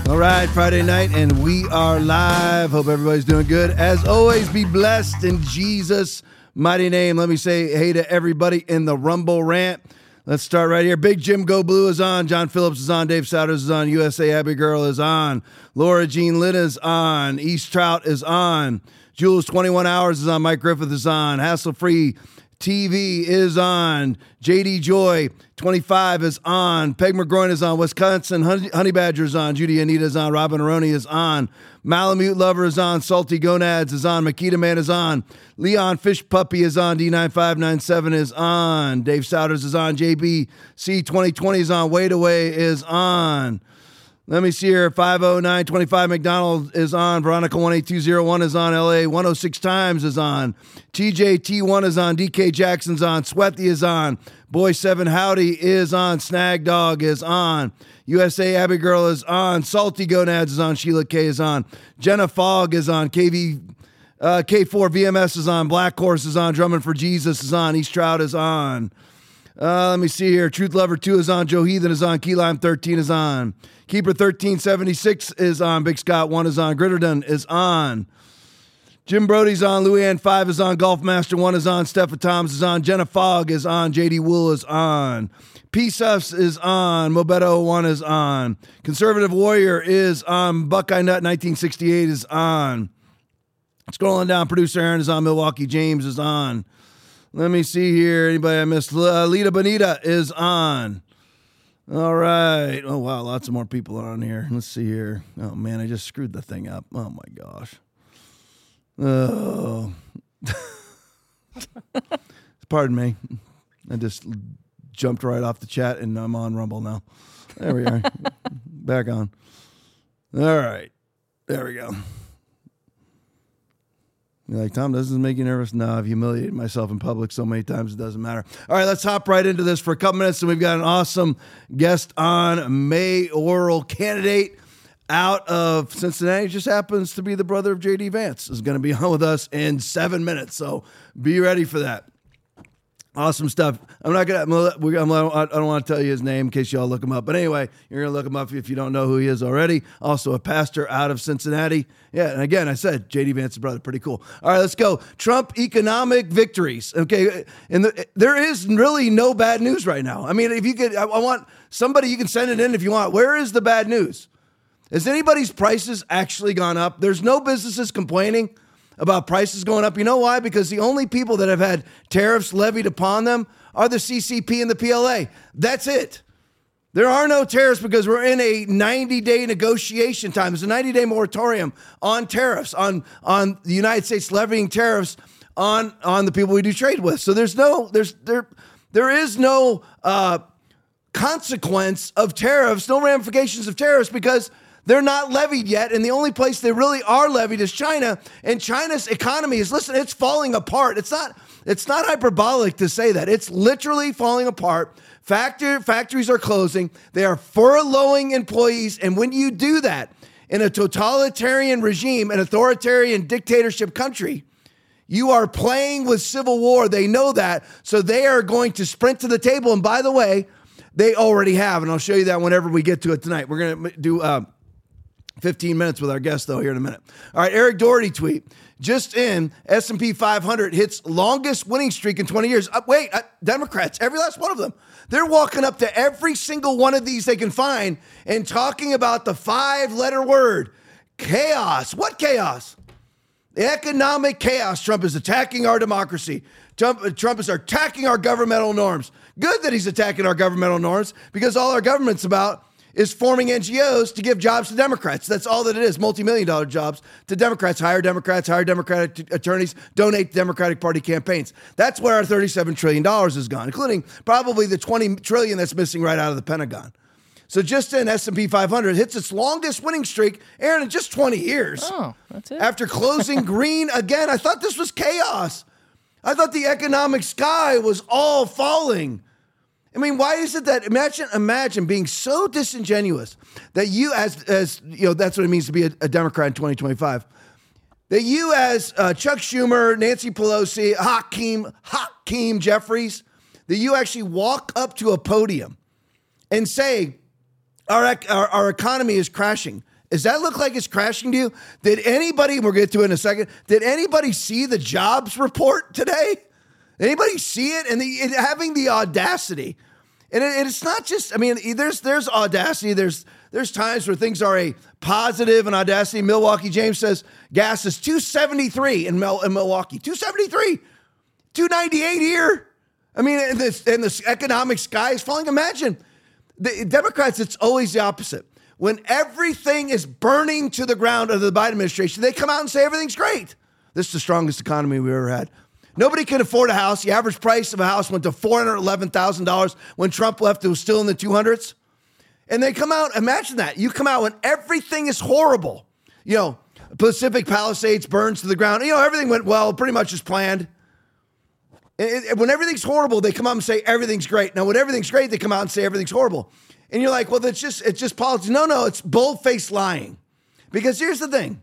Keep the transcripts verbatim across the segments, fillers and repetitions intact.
All right, Friday night, and we are live. Hope everybody's doing good. As always, be blessed in Jesus' mighty name. Let me say hey to everybody in the Rumble Rant. Let's start right here. Big Jim Go Blue is on. John Phillips is on. Dave Souders is on. U S A Abby Girl is on. Laura Jean Lynn is on. East Trout is on. Jules twenty-one hours is on. Mike Griffith is on. Hassle Free T V is on. J D Joy twenty-five is on. Peg McGroin is on. Wisconsin Honey, Honey Badger is on. Judy Anita is on. Robin Aroni is on. Malamute Lover is on. Salty Gonads is on. Makita Man is on. Leon Fish Puppy is on. D nine five nine seven is on. Dave Souders is on. J B C twenty twenty is on. Wait Away is on. Let me see here. five oh nine twenty-five McDonald is on. Veronica one eight two oh one is on. L A one oh six Times is on. T J T one is on. D K Jackson's on. Sweaty is on. Boy seven Howdy is on. Snag Dog is on. U S A Abby Girl is on. Salty Gonads is on. Sheila K is on. Jenna Fogg is on. K V uh, K four V M S is on. Black Horse is on. Drumming for Jesus is on. East Trout is on. Uh, let me see here. Truth Lover two is on. Joe Heathen is on. Key Lime thirteen is on. Keeper thirteen seventy-six is on. Big Scott one is on. Gritterton is on. Jim Brody's on. Louis five is on. Golf Master one is on. Stephen Toms is on. Jenna Fogg is on. J D Wool is on. Peace Uffs is on. Mobeto one is on. Conservative Warrior is on. Buckeye Nut nineteen sixty-eight is on. Scrolling down. Producer Aaron is on. Milwaukee James is on. Let me see here. Anybody I missed? Uh, Lita Bonita is on. All right. Oh, wow. Lots of more people are on here. Let's see here. Oh, man. I just screwed the thing up. Oh, my gosh. Oh. Pardon me. I just jumped right off the chat, and I'm on Rumble now. There we are. Back on. All right. There we go. You're like, Tom, does this make you nervous? No, I've humiliated myself in public so many times it doesn't matter. All right, let's hop right into this for a couple minutes. And we've got an awesome guest on, mayoral candidate out of Cincinnati. Just happens to be the brother of J D Vance. Is going to be on with us in seven minutes. So be ready for that. Awesome stuff. I'm not going to, I don't want to tell you his name in case y'all look him up. But anyway, you're going to look him up if you don't know who he is already. Also a pastor out of Cincinnati. Yeah, and again, I said J D Vance's brother. Pretty cool. All right, let's go. Trump economic victories. Okay, and the, there is really no bad news right now. I mean, if you could, I, I want somebody, you can send it in if you want. Where is the bad news? Has anybody's prices actually gone up? There's no businesses complaining about prices going up. You know why? Because the only people that have had tariffs levied upon them are the C C P and the P L A. That's it. There are no tariffs because we're in a ninety-day negotiation time. It's a ninety-day moratorium on tariffs, on, on the United States levying tariffs on, on the people we do trade with. So there's no, there's there, there is no uh, consequence of tariffs, no ramifications of tariffs because they're not levied yet, and the only place they really are levied is China, and China's economy is, listen, it's falling apart. It's not it's not hyperbolic to say that. It's literally falling apart. Factor, factories are closing. They are furloughing employees, and when you do that in a totalitarian regime, an authoritarian dictatorship country, you are playing with civil war. They know that, so they are going to sprint to the table, and by the way, they already have, and I'll show you that whenever we get to it tonight. We're going to do Uh, fifteen minutes with our guest, though, here in a minute. All right, Eric Doherty tweet. Just in, S and P five hundred hits longest winning streak in twenty years. Uh, wait, uh, Democrats, every last one of them. They're walking up to every single one of these they can find and talking about the five-letter word, chaos. What chaos? The economic chaos. Trump is attacking our democracy. Trump, uh, Trump is attacking our governmental norms. Good that he's attacking our governmental norms because all our government's about is forming N G Os to give jobs to Democrats. That's all that it is, multi-million dollar jobs to Democrats. Hire Democrats, hire Democratic t- attorneys, donate to Democratic Party campaigns. That's where our thirty-seven trillion dollars has gone, including probably the twenty trillion dollars that's missing right out of the Pentagon. So just in, S and P five hundred hits its longest winning streak, Aaron, in just twenty years. Oh, that's it. After closing green again. I thought this was chaos. I thought the economic sky was all falling. I mean, why is it that imagine imagine being so disingenuous that you as as you know that's what it means to be a, a Democrat in twenty twenty-five. That you as uh, Chuck Schumer, Nancy Pelosi, Hakeem Hakeem Jeffries, that you actually walk up to a podium and say our our, our economy is crashing Does that look like it's crashing to you? Did anybody, we'll get to it in a second, did anybody see the jobs report today? Anybody see it? And the, it, having the audacity. And it, it's not just, I mean, there's there's audacity. There's there's times where things are a positive and audacity. Milwaukee James says gas is two seventy-three in, Mel, in Milwaukee. two seventy-three. two ninety-eight here. I mean, and this, and this economic sky is falling. Imagine, the Democrats, it's always the opposite. When everything is burning to the ground under the Biden administration, they come out and say everything's great. This is the strongest economy we've ever had. Nobody can afford a house. The average price of a house went to four hundred eleven thousand dollars. When Trump left, it was still in the two hundreds. And they come out, imagine that. You come out when everything is horrible. You know, Pacific Palisades burns to the ground. You know, everything went well, pretty much as planned. And it, when everything's horrible, they come out and say everything's great. Now, when everything's great, they come out and say everything's horrible. And you're like, well, that's just, it's just politics. No, no, it's bold-faced lying. Because here's the thing.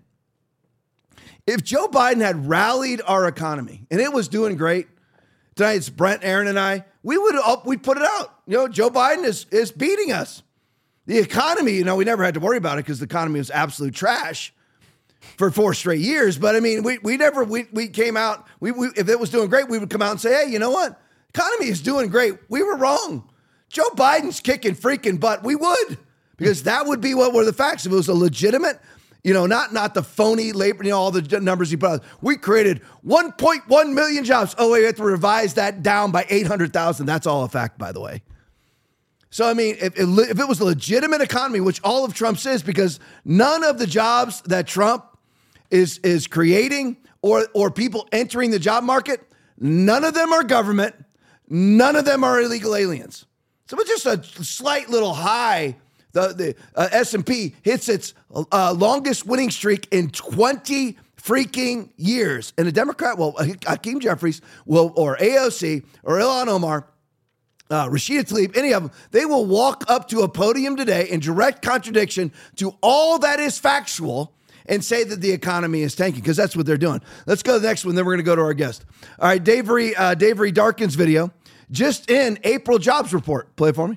If Joe Biden had rallied our economy and it was doing great, tonight it's Brent, Aaron, and I, we would up, we'd put it out. You know, Joe Biden is is beating us. The economy, you know, we never had to worry about it because the economy was absolute trash for four straight years. But I mean, we we never we we came out. We, we if it was doing great, we would come out and say, hey, you know what? Economy is doing great. We were wrong. Joe Biden's kicking freaking butt. We would, because that would be what were the facts. If it was a legitimate. You know, not not the phony labor, you know, all the numbers he put out. We created one point one million jobs. Oh, wait, we have to revise that down by eight hundred thousand. That's all a fact, by the way. So, I mean, if, if it was a legitimate economy, which all of Trump's is, because none of the jobs that Trump is is creating or or people entering the job market, none of them are government. None of them are illegal aliens. So it's just a slight little high. The, the uh, S and P hits its uh, longest winning streak in twenty freaking years. And a Democrat, well, Hakeem Jeffries will, or A O C, or Ilhan Omar, uh, Rashida Tlaib, any of them, they will walk up to a podium today in direct contradiction to all that is factual and say that the economy is tanking, because that's what they're doing. Let's go to the next one, then we're going to go to our guest. All right, Davery, uh, Davery Darkin's video, just in April jobs report. Play it for me.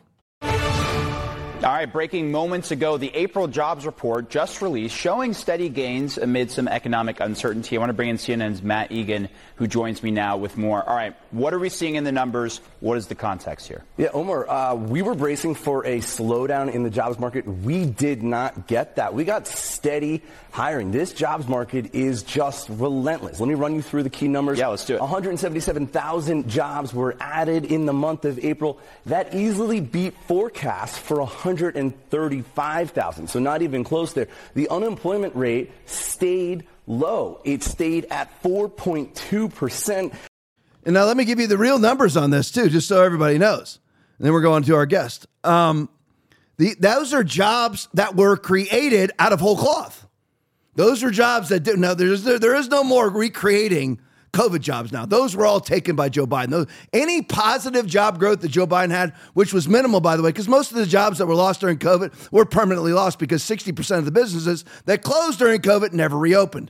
All right, breaking moments ago, the April jobs report just released showing steady gains amid some economic uncertainty. I want to bring in C N N's Matt Egan, who joins me now with more. All right, what are we seeing in the numbers? What is the context here? Yeah, Omar, uh, we were bracing for a slowdown in the jobs market. We did not get that. We got steady hiring. This jobs market is just relentless. Let me run you through the key numbers. Yeah, let's do it. one hundred seventy-seven thousand jobs were added in the month of April. That easily beat forecasts for one hundred thirty-five thousand. So not even close there. The unemployment rate stayed low. It stayed at four point two percent. And now let me give you the real numbers on this too, just so everybody knows. And then we're going to our guest. Um, the, those are jobs that were created out of whole cloth. Those are jobs that did. Now there's there, there is no more recreating COVID jobs now. Those were all taken by Joe Biden. Those, any positive job growth that Joe Biden had, which was minimal, by the way, because most of the jobs that were lost during COVID were permanently lost because sixty percent of the businesses that closed during COVID never reopened.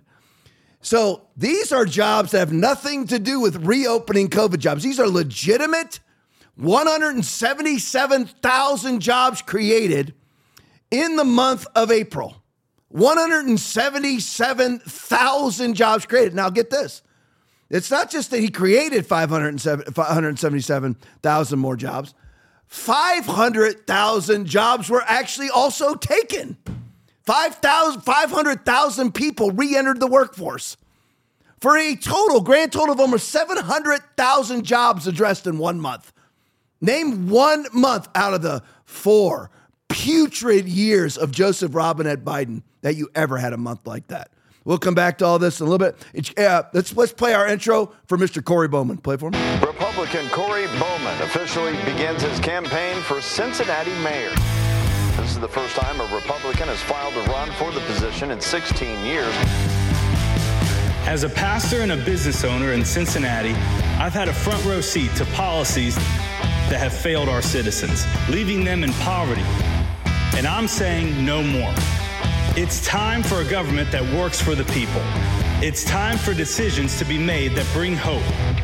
So these are jobs that have nothing to do with reopening COVID jobs. These are legitimate one hundred seventy-seven thousand jobs created in the month of April. one hundred seventy-seven thousand jobs created. Now get this. It's not just that he created five hundred seventy-seven thousand more jobs. five hundred thousand jobs were actually also taken. five hundred thousand people re-entered the workforce for a total, grand total of almost seven hundred thousand jobs addressed in one month. Name one month out of the four putrid years of Joseph Robinette Biden that you ever had a month like that. We'll come back to all this in a little bit. Uh, let's let's play our intro for Mister Corey Bowman. Play for me. Republican Corey Bowman officially begins his campaign for Cincinnati mayor. This is the first time a Republican has filed to run for the position in sixteen years. As a pastor and a business owner in Cincinnati, I've had a front row seat to policies that have failed our citizens, leaving them in poverty. And I'm saying no more. It's time for a government that works for the people. It's time for decisions to be made that bring hope.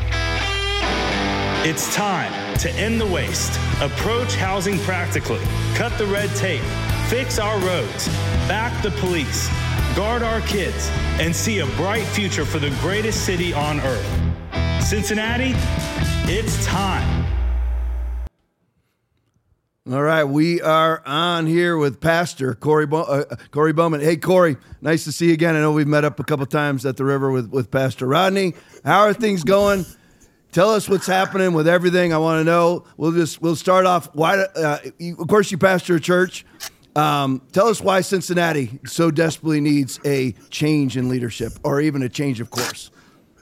It's time to end the waste, approach housing practically, cut the red tape, fix our roads, back the police, guard our kids, and see a bright future for the greatest city on earth. Cincinnati, it's time. All right, we are on here with Pastor Corey Bo- uh, Corey Bowman. Hey, Corey, nice to see you again. I know we've met up a couple times at the river with, with Pastor Rodney. How are things going? Tell us what's happening with everything. I want to know. We'll just we'll start off. Why? Uh, you, of course, you pastor a church. Um, tell us why Cincinnati so desperately needs a change in leadership, or even a change of course.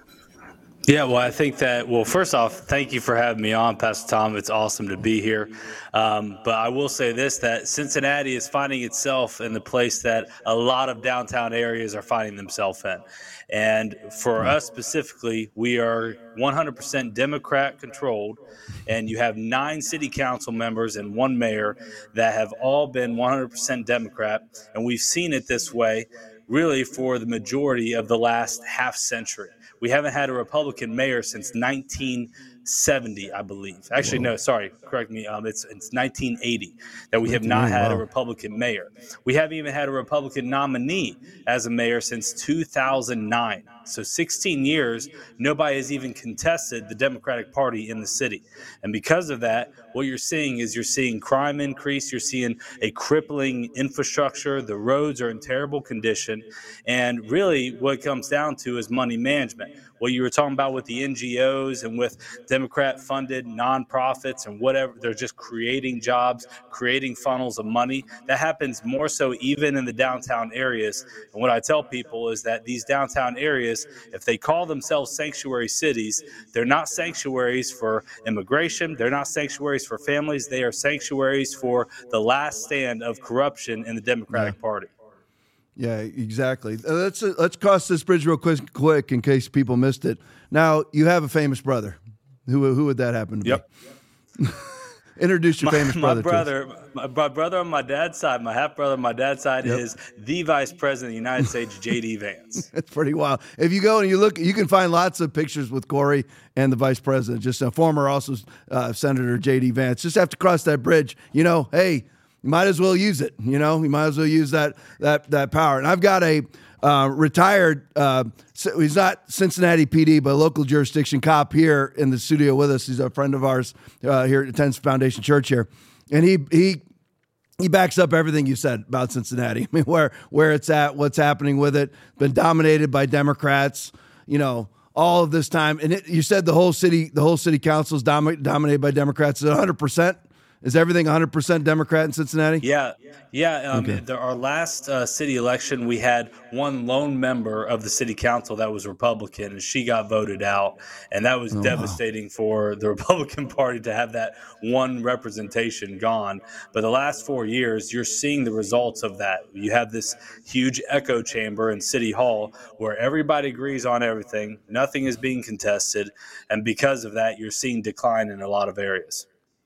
Yeah, well, I think that, well, first off, thank you for having me on, Pastor Tom. It's awesome to be here. Um, but I will say this, that Cincinnati is finding itself in the place that a lot of downtown areas are finding themselves in. And for us specifically, we are one hundred percent Democrat controlled, and you have nine city council members and one mayor that have all been one hundred percent Democrat. And we've seen it this way really for the majority of the last half century. We haven't had a Republican mayor since nineteen seventy, I believe. Actually, no, sorry, correct me. Um, it's it's nineteen eighty that we have not had a Republican mayor. We haven't even had a Republican nominee as a mayor since two thousand nine. So sixteen years, nobody has even contested the Democratic Party in the city. And because of that, what you're seeing is you're seeing crime increase. You're seeing a crippling infrastructure. The roads are in terrible condition. And really what it comes down to is money management. What you were talking about with the N G Os and with Democrat-funded nonprofits and whatever, they're just creating jobs, creating funnels of money. That happens more so even in the downtown areas. And what I tell people is that these downtown areas, if they call themselves sanctuary cities, they're not sanctuaries for immigration. They're not sanctuaries for families. They are sanctuaries for the last stand of corruption in the Democratic yeah. Party. Yeah, exactly. Uh, let's uh, let's cross this bridge real quick, quick in case people missed it. Now, you have a famous brother. Who who would that happen to yep. be? Introduce your my, famous my brother. brother my, my brother on my dad's side, my half brother on my dad's side yep. is the Vice President of the United States, J D Vance. That's pretty wild. If you go and you look, you can find lots of pictures with Corey and the Vice President. Just a former, also uh, Senator J D Vance. Just have to cross that bridge. You know, hey. You might as well use it, you know. You might as well use that that that power. And I've got a uh, retired, uh, he's not Cincinnati P D, but a local jurisdiction cop here in the studio with us. He's a friend of ours uh, here at Tenth Foundation Church here, and he he he backs up everything you said about Cincinnati. I mean, where where it's at, what's happening with it. Been dominated by Democrats, you know, all of this time. And it, you said the whole city, the whole city council is dom- dominated by Democrats. Is it one hundred percent? Is everything one hundred percent Democrat in Cincinnati? Yeah. Yeah. Um, okay. the, our last uh, city election, we had one lone member of the city council that was Republican, and she got voted out. And that was oh, devastating wow. for the Republican Party to have that one representation gone. But the last four years, you're seeing the results of that. You have this huge echo chamber in City Hall where everybody agrees on everything. Nothing is being contested. And because of that, you're seeing decline in a lot of areas.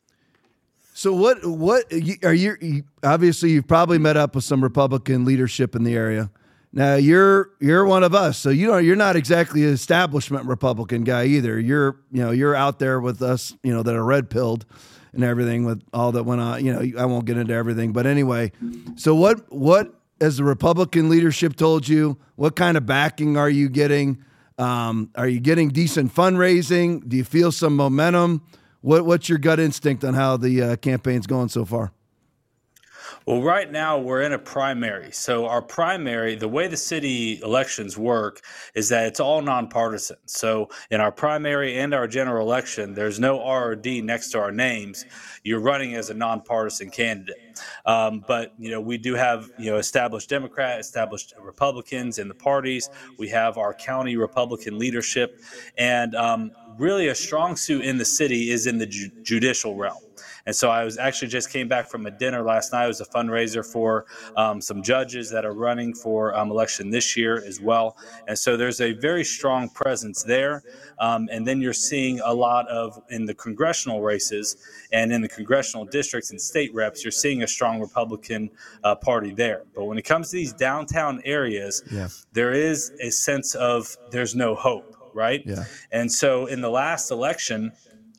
So what, what are you, obviously you've probably met up with some Republican leadership in the area. Now you're, you're one of us. So you know, you're not exactly an establishment Republican guy either. You're, you know, you're out there with us, you know, that are red pilled and everything with all that went on, you know, I won't get into everything, but anyway, so what, what has the Republican leadership told you? What kind of backing are you getting? Um, are you getting decent fundraising? Do you feel some momentum? What What's your gut instinct on how the uh, campaign's going so far? Well, right now we're in a primary. So our primary, the way the city elections work is that it's all nonpartisan. So in our primary and our general election, there's no R or D next to our names. You're running as a nonpartisan candidate. Um, but, you know, we do have, you know, established Democrat, established Republicans in the parties. We have our county Republican leadership. And um, really a strong suit in the city is in the ju- judicial realm. And so I was actually just came back from a dinner last night. It was a fundraiser for um, some judges that are running for um, election this year as well. And so there's a very strong presence there. Um, and then you're seeing a lot of in the congressional races and in the congressional districts and state reps, you're seeing a strong Republican uh, party there. But when it comes to these downtown areas, yeah. there is a sense of there's no hope, right? Yeah. And so in the last election,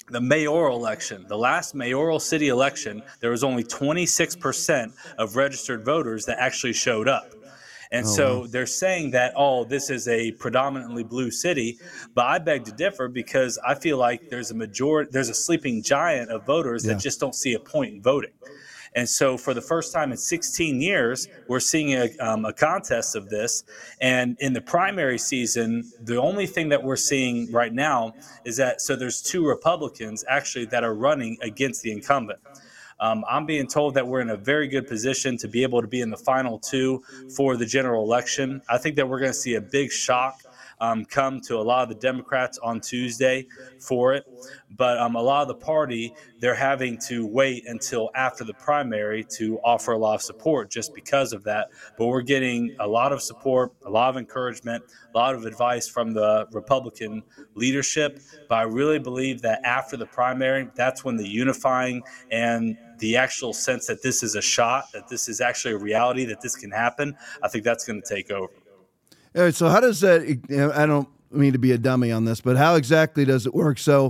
the mayoral election, the last mayoral city election, there was only twenty-six percent of registered voters that actually showed up. And oh, so wow. they're saying that, oh, this is a predominantly blue city. But I beg to differ, because I feel like there's a majority, there's a sleeping giant of voters yeah. that just don't see a point in voting. And so for the first time in sixteen years, we're seeing a, um, a contest of this. And in the primary season, the only thing that we're seeing right now is that, so there's two Republicans actually that are running against the incumbent. Um, I'm being told that we're in a very good position to be able to be in the final two for the general election. I think that we're going to see a big shock Um, come to a lot of the Democrats on Tuesday for it. But um, a lot of the party, they're having to wait until after the primary to offer a lot of support just because of that. But we're getting a lot of support, a lot of encouragement, a lot of advice from the Republican leadership. But I really believe that after the primary, that's when the unifying and the actual sense that this is a shot, that this is actually a reality, that this can happen, I think that's going to take over. All right, so how does that, I don't mean to be a dummy on this, but how exactly does it work? So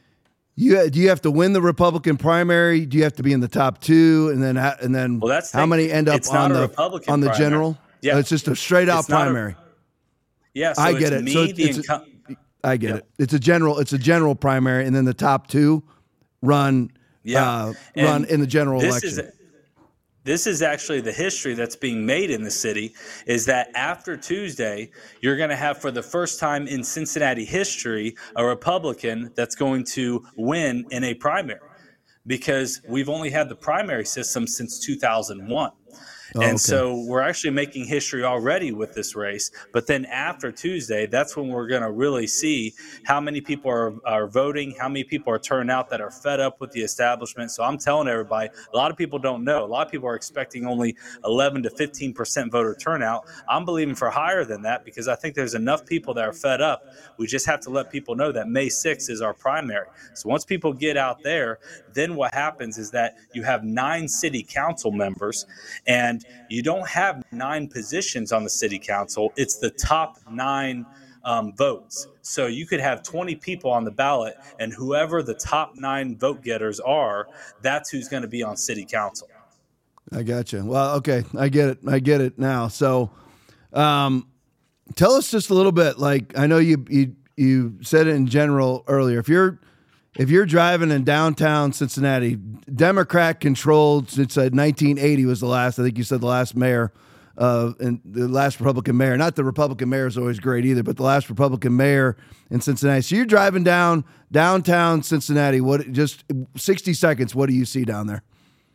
you do you have to win the Republican primary? Do you have to be in the top two? And then and then well, that's how many end up on the Republican on the primary. general? Yeah. Oh, it's just a straight out primary. A, yeah, so I it's get it. Me, so the it's incu- a, I get yeah. it. It's a general it's a general primary, and then the top two run yeah. uh, run in the general this election. Is a, This is actually the history that's being made in the city, is that after Tuesday, you're going to have, for the first time in Cincinnati history, a Republican that's going to win in a primary, because we've only had the primary system since two thousand one. Oh, and okay. so we're actually making history already with this race. But then after Tuesday, that's when we're going to really see how many people are, are voting, how many people are turning out that are fed up with the establishment. So I'm telling everybody, a lot of people don't know. A lot of people are expecting only eleven to fifteen percent voter turnout. I'm believing for higher than that, because I think there's enough people that are fed up. We just have to let people know that May sixth is our primary. So once people get out there, then what happens is that you have nine city council members, and you don't have nine positions on the city council. It's the top nine um, votes. So you could have twenty people on the ballot, and whoever the top nine vote getters are, that's who's going to be on city council. I got you. Well, okay. I get it. I get it now. So um, tell us just a little bit. Like, I know you, you, you said it in general earlier. If you're, If you're driving in downtown Cincinnati, Democrat controlled since uh, nineteen eighty was the last, I think you said the last mayor, uh, and the last Republican mayor. Not the Republican mayor is always great either, but the last Republican mayor in Cincinnati. So you're driving down downtown Cincinnati. What? Just sixty seconds. What do you see down there?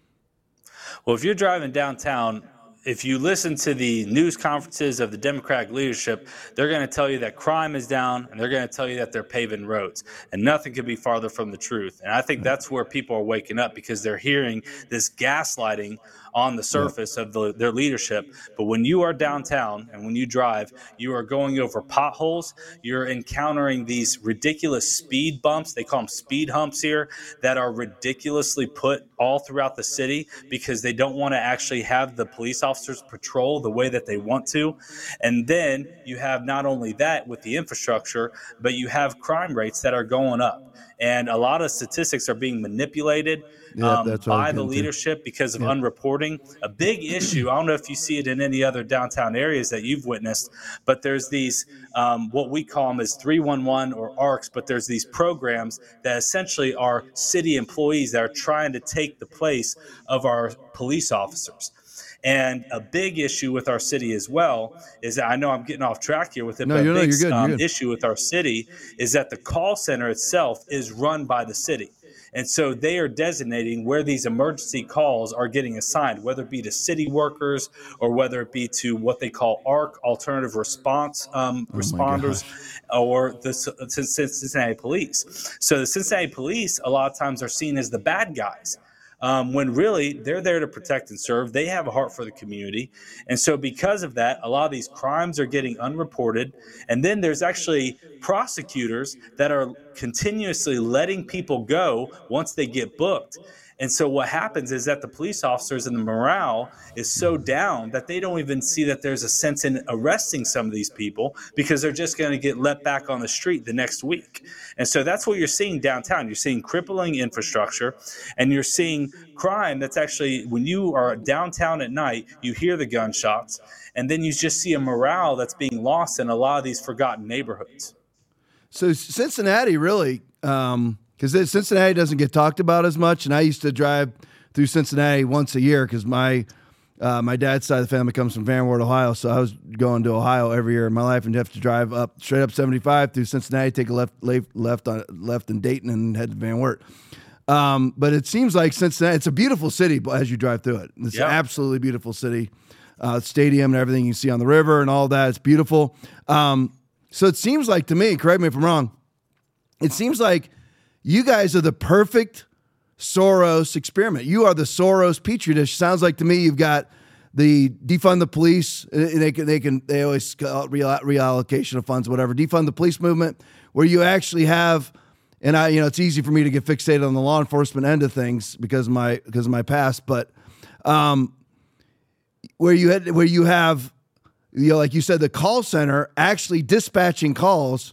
Well, if you're driving downtown, if you listen to the news conferences of the Democratic leadership, they're going to tell you that crime is down, and they're going to tell you that they're paving roads. And nothing could be farther from the truth. And I think that's where people are waking up, because they're hearing this gaslighting on the surface of the, their leadership. But when you are downtown and when you drive, you are going over potholes. You're encountering these ridiculous speed bumps. They call them speed humps here, that are ridiculously put all throughout the city, because they don't want to actually have the police officers patrol the way that they want to. And then you have not only that with the infrastructure, but you have crime rates that are going up. And a lot of statistics are being manipulated yeah, um, by the leadership to. because of yeah. unreporting. A big issue, I don't know if you see it in any other downtown areas that you've witnessed, but there's these, um, what we call them as three one one or A R Cs, but there's these programs that essentially are city employees that are trying to take the place of our police officers. And a big issue with our city as well is that, I know I'm getting off track here with it, no, but a big big good, um, issue with our city is that the call center itself is run by the city. And so they are designating where these emergency calls are getting assigned, whether it be to city workers or whether it be to what they call A R C, alternative response um, oh responders, or the Cincinnati police. So the Cincinnati police a lot of times are seen as the bad guys. Um, when really they're there to protect and serve. They have a heart for the community. And so because of that, a lot of these crimes are getting unreported. And then there's actually prosecutors that are continuously letting people go once they get booked. And so what happens is that the police officers and the morale is so down that they don't even see that there's a sense in arresting some of these people because they're just going to get let back on the street the next week. And so that's what you're seeing downtown. You're seeing crippling infrastructure, and you're seeing crime that's actually, when you are downtown at night, you hear the gunshots, and then you just see a morale that's being lost in a lot of these forgotten neighborhoods. So Cincinnati really, um, because Cincinnati doesn't get talked about as much, and I used to drive through Cincinnati once a year because my uh, my dad's side of the family comes from Van Wert, Ohio, so I was going to Ohio every year in my life and have to drive up straight up seventy-five through Cincinnati, take a left left on left in Dayton, and head to Van Wert. Um, but it seems like Cincinnati, it's a beautiful city as you drive through it. It's yeah. an absolutely beautiful city, uh, stadium and everything you see on the river and all that. It's beautiful. Um, so it seems like to me, correct me if I'm wrong, it seems like you guys are the perfect Soros experiment. You are the Soros petri dish. Sounds like to me you've got the defund the police. They can, they can, they always call it reallocation of funds, whatever. Defund the police movement, where you actually have, and I, you know, it's easy for me to get fixated on the law enforcement end of things because of my because of my past, but um, where you had where you have, you know, like you said, the call center actually dispatching calls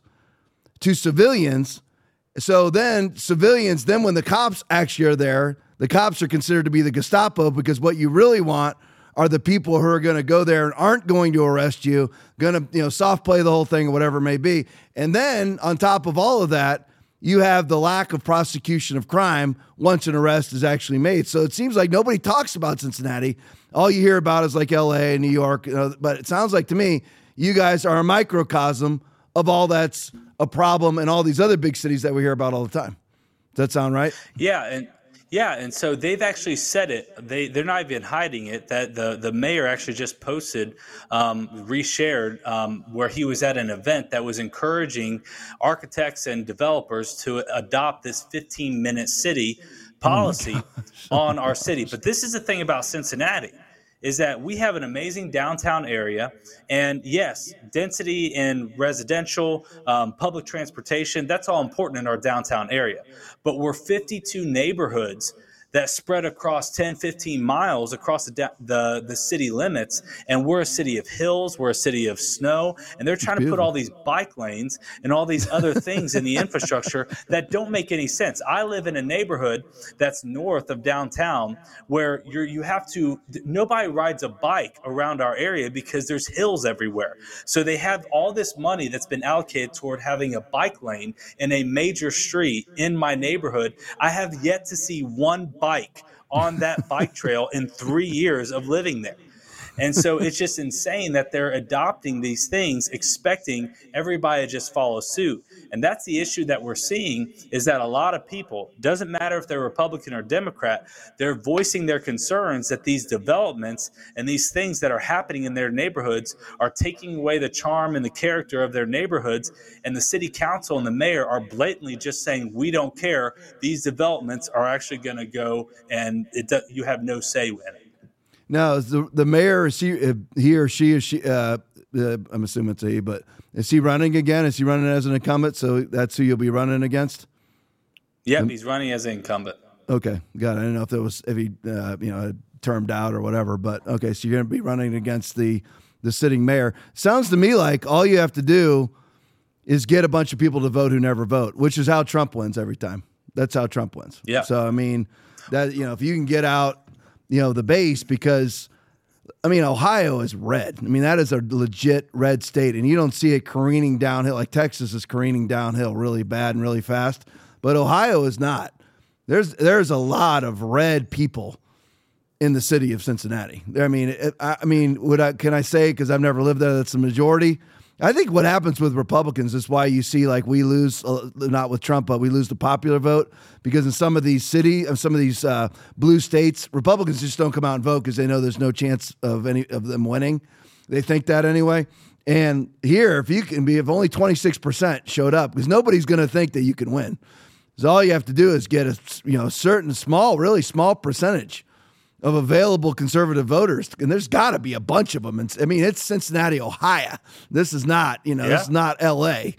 to civilians. So then civilians, then when the cops actually are there, the cops are considered to be the Gestapo, because what you really want are the people who are going to go there and aren't going to arrest you, going to, you know, soft play the whole thing or whatever it may be. And then on top of all of that, you have the lack of prosecution of crime once an arrest is actually made. So it seems like nobody talks about Cincinnati. All you hear about is like L A and New York, you know, but it sounds like to me, you guys are a microcosm of all that's a problem in all these other big cities that we hear about all the time. Does that sound right? Yeah, and yeah, and so they've actually said it. They they're not even hiding it. That the the mayor actually just posted, um, reshared, um, where he was at an event that was encouraging architects and developers to adopt this fifteen minute city policy oh on our city. But this is the thing about Cincinnati, is that we have an amazing downtown area, and yes, density in residential, um, public transportation, that's all important in our downtown area. But we're fifty-two neighborhoods that spread across ten, fifteen miles across the, the the city limits, and we're a city of hills, we're a city of snow, and they're trying to put all these bike lanes and all these other things in the infrastructure that don't make any sense. I live in a neighborhood that's north of downtown where you're you have to nobody rides a bike around our area because there's hills everywhere. So they have all this money that's been allocated toward having a bike lane in a major street in my neighborhood. I have yet to see one bike on that bike trail in three years of living there. And so it's just insane that they're adopting these things, expecting everybody to just follow suit. And that's the issue that we're seeing, is that a lot of people, doesn't matter if they're Republican or Democrat, they're voicing their concerns that these developments and these things that are happening in their neighborhoods are taking away the charm and the character of their neighborhoods. And the city council and the mayor are blatantly just saying, we don't care. These developments are actually going to go, and it does, you have no say in it. Now, is the the mayor, is he, he or she, is she? Uh, uh, I'm assuming it's a he, but is he running again? Is he running as an incumbent? So that's who you'll be running against? Yep, he's running as an incumbent. Okay, got it. I didn't know if there was if he, uh, you know, termed out or whatever. But okay, so you're going to be running against the the sitting mayor. Sounds to me like all you have to do is get a bunch of people to vote who never vote, which is how Trump wins every time. That's how Trump wins. Yeah. So I mean, that you know, if you can get out, you know, the base, because, I mean, Ohio is red. I mean, that is a legit red state, and you don't see it careening downhill like Texas is careening downhill really bad and really fast, but Ohio is not. There's there's a lot of red people in the city of Cincinnati. I mean, it, I mean, would I can I say, because I've never lived there, that's the majority? I think what happens with Republicans is why you see, like, we lose, uh, not with Trump, but we lose the popular vote, because in some of these city, of some of these uh, blue states, Republicans just don't come out and vote because they know there's no chance of any of them winning. They think that anyway. And here, if you can be, if only twenty-six percent showed up, because nobody's going to think that you can win. So all you have to do is get a, you know, certain small, really small percentage of available conservative voters, and there's got to be a bunch of them. And I mean, it's Cincinnati, Ohio. This is not, you know, yeah. This is not L A.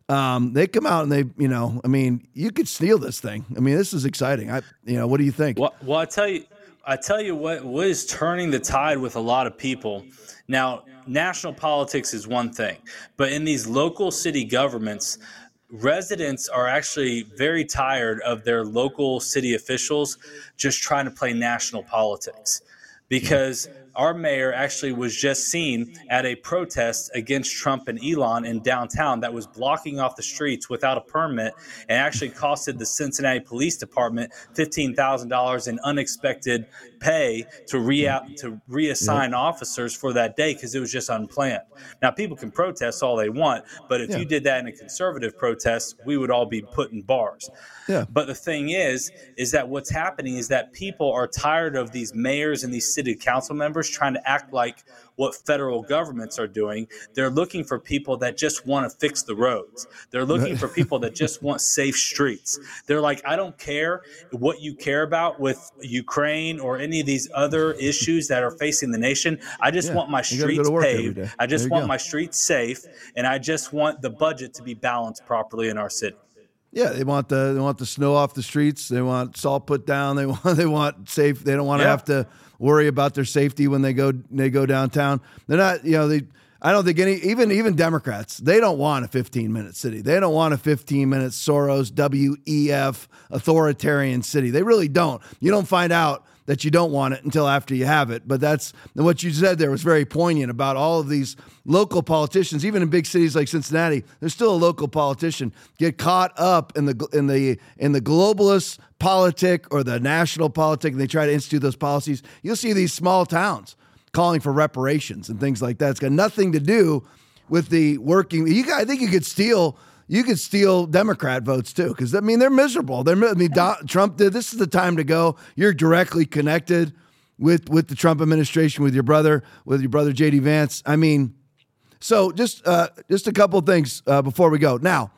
Um, they come out and they, you know, I mean, you could steal this thing. I mean, this is exciting. I, you know, what do you think? Well, well, I tell you, I tell you what, what is turning the tide with a lot of people. Now, national politics is one thing, but in these local city governments, residents are actually very tired of their local city officials just trying to play national politics, because our mayor actually was just seen at a protest against Trump and Elon in downtown that was blocking off the streets without a permit and actually costed the Cincinnati Police Department fifteen thousand dollars in unexpected pay to re to reassign yep. officers for that day because it was just unplanned. Now, people can protest all they want, but if yeah. you did that in a conservative protest, we would all be put in bars. Yeah. But the thing is, is that what's happening is that people are tired of these mayors and these city council members trying to act like what federal governments are doing. They're looking for people that just want to fix the roads. They're looking for people that just want safe streets. They're like, I don't care what you care about with Ukraine or any of these other issues that are facing the nation. I just yeah. want my streets go paved. I just want go. my streets safe. And I just want the budget to be balanced properly in our city. Yeah, they want the they want the snow off the streets. They want salt put down. They want they want safe. They don't want to yeah. have to worry about their safety when they go they go downtown. They're not, you know, they. I don't think any even even Democrats, they don't want a fifteen minute city. They don't want a fifteen minute Soros W E F authoritarian city. They really don't. You don't find out that you don't want it until after you have it. But that's what you said there was very poignant about all of these local politicians, even in big cities like Cincinnati. There's still a local politician get caught up in the in the in the globalist politic or the national politic, and they try to institute those policies. You'll see these small towns calling for reparations and things like that. It's got nothing to do with the working. You, I think you could steal. You could steal Democrat votes too, because I mean they're miserable. They're I mean Don, Trump did. This is the time to go. You're directly connected with with the Trump administration, with your brother, with your brother J D Vance. I mean, so just uh, just a couple of things uh, before we go. Now,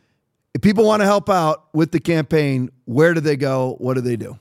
if people want to help out with the campaign, where do they go? What do they do?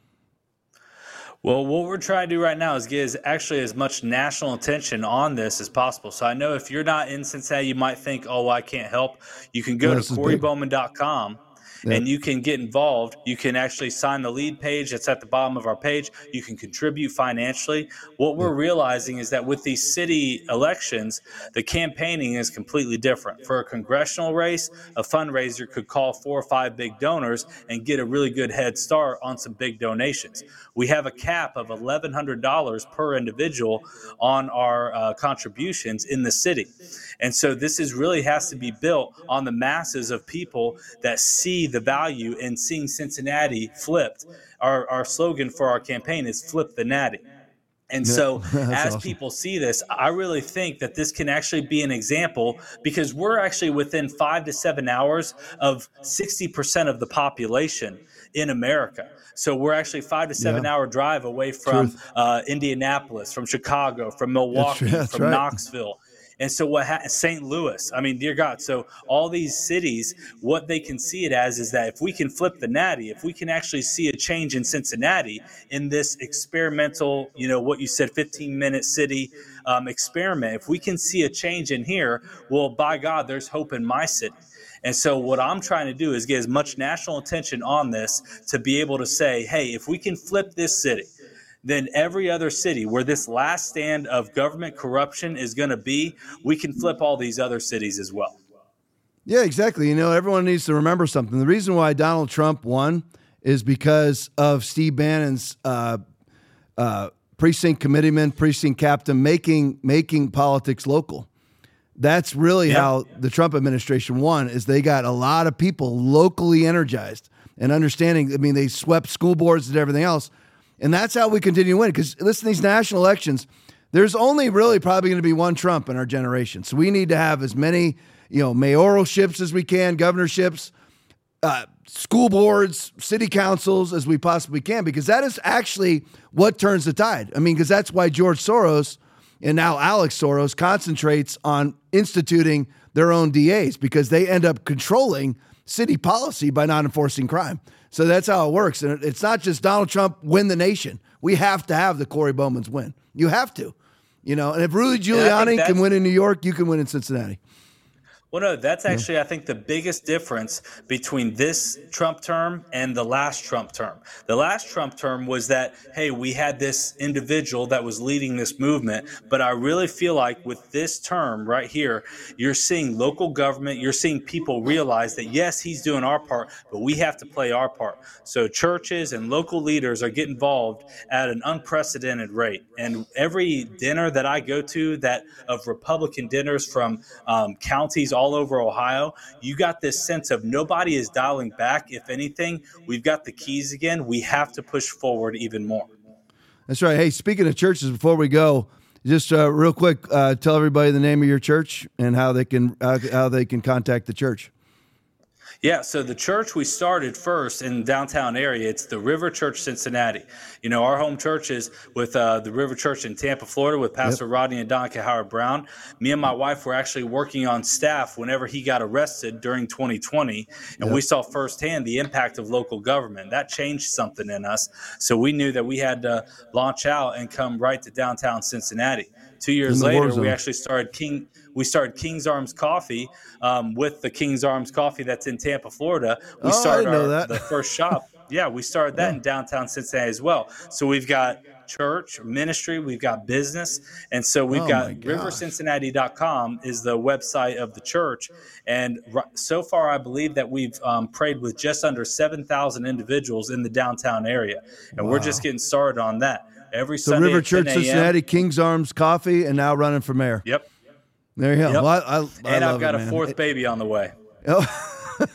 Well, what we're trying to do right now is get as, actually as much national attention on this as possible. So I know if you're not in Cincinnati, you might think, oh, well, I can't help. You can go no, to Corey Bowman dot com. Yeah. And you can get involved. You can actually sign the lead page that's at the bottom of our page. You can contribute financially. What we're realizing is that with these city elections, the campaigning is completely different. For a congressional race, a fundraiser could call four or five big donors and get a really good head start on some big donations. We have a cap of eleven hundred dollars per individual on our uh, contributions in the city. And so this is really has to be built on the masses of people that see the value in seeing Cincinnati flipped. Our, our slogan for our campaign is Flip the Natty. And yeah, so as awesome. people see this, I really think that this can actually be an example, because we're actually within five to seven hours of sixty percent of the population in America. So we're actually five to seven yeah. hour drive away from uh, Indianapolis, from Chicago, from Milwaukee, that's, that's from right. Knoxville. And so what ha- Saint Louis, I mean, dear God, so all these cities, what they can see it as is that if we can flip the natty, if we can actually see a change in Cincinnati in this experimental, you know, what you said, fifteen minute city um, experiment, if we can see a change in here, well, by God, there's hope in my city. And so what I'm trying to do is get as much national attention on this to be able to say, hey, if we can flip this city, then every other city where this last stand of government corruption is going to be, we can flip all these other cities as well. Yeah, exactly. You know, everyone needs to remember something. The reason why Donald Trump won is because of Steve Bannon's uh, uh, precinct committeeman, precinct captain, making making politics local. That's really yeah. how the Trump administration won, is they got a lot of people locally energized and understanding. I mean, they swept school boards and everything else. And that's how we continue to win. Because listen, these national elections, there's only really probably going to be one Trump in our generation. So we need to have as many, you know, mayoralships as we can, governorships, uh, school boards, city councils as we possibly can, because that is actually what turns the tide. I mean, because that's why George Soros and now Alex Soros concentrates on instituting their own D As, because they end up controlling city policy by not enforcing crime. So that's how it works. And it's not just Donald Trump win the nation. We have to have the Corey Bowmans win. You have to. You know, and if Rudy Giuliani can win in New York, you can win in Cincinnati. Well, no, that's actually, I think, the biggest difference between this Trump term and the last Trump term. The last Trump term was that, hey, we had this individual that was leading this movement. But I really feel like with this term right here, you're seeing local government, you're seeing people realize that, yes, he's doing our part, but we have to play our part. So churches and local leaders are getting involved at an unprecedented rate. And every dinner that I go to that of Republican dinners from um, counties all over Ohio, you got this sense of nobody is dialing back. If anything, we've got the keys again. We have to push forward even more. That's right. Hey, speaking of churches, before we go, just uh, real quick, uh, tell everybody the name of your church and how they can uh, how they can contact the church. Yeah, so the church we started first in the downtown area, it's the River Church Cincinnati. You know, our home church is with uh, the River Church in Tampa, Florida, with Pastor yep. Rodney and Donica Howard Brown. Me and my wife were actually working on staff whenever he got arrested during twenty twenty, and yep. we saw firsthand the impact of local government. That changed something in us, so we knew that we had to launch out and come right to downtown Cincinnati. Two years later, we actually started King. We started King's Arms Coffee um, with the King's Arms Coffee that's in Tampa, Florida. We oh, started I didn't our, know that. the first shop. Yeah, we started that yeah. in downtown Cincinnati as well. So we've got church, ministry, we've got business. And so we've oh got river cincinnati dot com is the website of the church. And so far, I believe that we've um, prayed with just under seven thousand individuals in the downtown area. And wow. we're just getting started on that. Every so Sunday River at Church Cincinnati, King's Arms Coffee, and now running for mayor. Yep. There you go. Yep. Well, I, I, and I I've got it, a man. fourth it, baby on the way. Oh.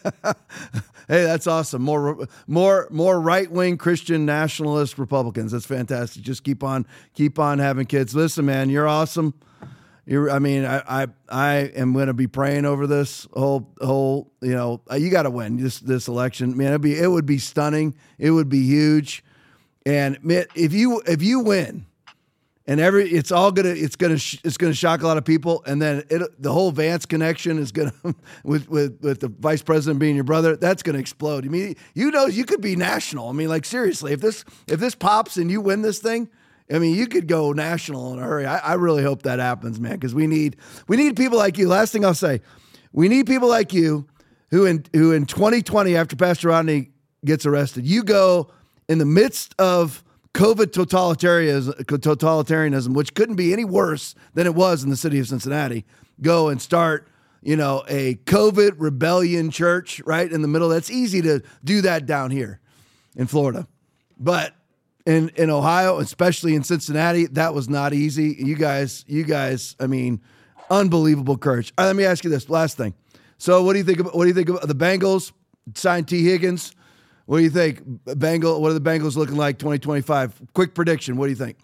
Hey, that's awesome. More, more, more right-wing Christian nationalist Republicans. That's fantastic. Just keep on, keep on having kids. Listen, man, you're awesome. You're, I mean, I, I, I am going to be praying over this whole, whole. You know, you got to win this, this election, man. It'd be, it would be stunning. It would be huge. And man, if you, if you win. And every it's all gonna it's gonna sh- it's gonna shock a lot of people, and then it, the whole Vance connection is gonna with, with with the vice president being your brother, that's gonna explode. I mean, you know, you could be national. I mean, like seriously, if this if this pops and you win this thing, I mean, you could go national in a hurry. I, I really hope that happens, man, because we need we need people like you. Last thing I'll say, we need people like you who in who in twenty twenty after Pastor Rodney gets arrested, you go in the midst of COVID totalitarianism, totalitarianism, which couldn't be any worse than it was in the city of Cincinnati, go and start, you know, a COVID rebellion church right in the middle. That's easy to do that down here in Florida. But in, in Ohio, especially in Cincinnati, that was not easy. You guys, you guys, I mean, unbelievable courage. All right, let me ask you this last thing. So what do you think about, what do you think about the Bengals signed T. Higgins? What do you think? Bengal, what are the Bengals looking like twenty twenty-five? Quick prediction. What do you think?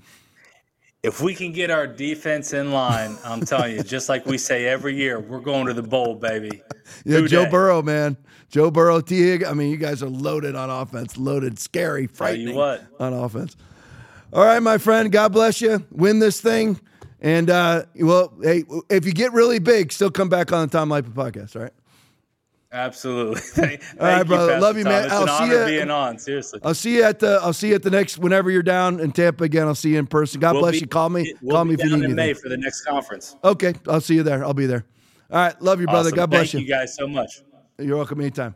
If we can get our defense in line, I'm telling you, just like we say every year, we're going to the bowl, baby. Yeah, Who Joe day? Burrow, man. Joe Burrow, T. Higgins. I mean, you guys are loaded on offense. Loaded, scary, frightening Tell you what. on offense. All right, my friend. God bless you. Win this thing. And, uh, well, hey, if you get really big, still come back on the Tom Leipert podcast, all right? Absolutely. Thank, All right, thank brother. You, Love you, Tom. man. It's I'll an see honor you being on. Seriously. I'll see you at the. I'll see you at the next. Whenever you're down in Tampa again, I'll see you in person. God we'll bless be, you. Call me. We'll Call be me if you down need in anything. May for the next conference. Okay, I'll see you there. I'll be there. All right, love you, brother. Awesome. God bless Thank you. you guys so much. You're welcome anytime.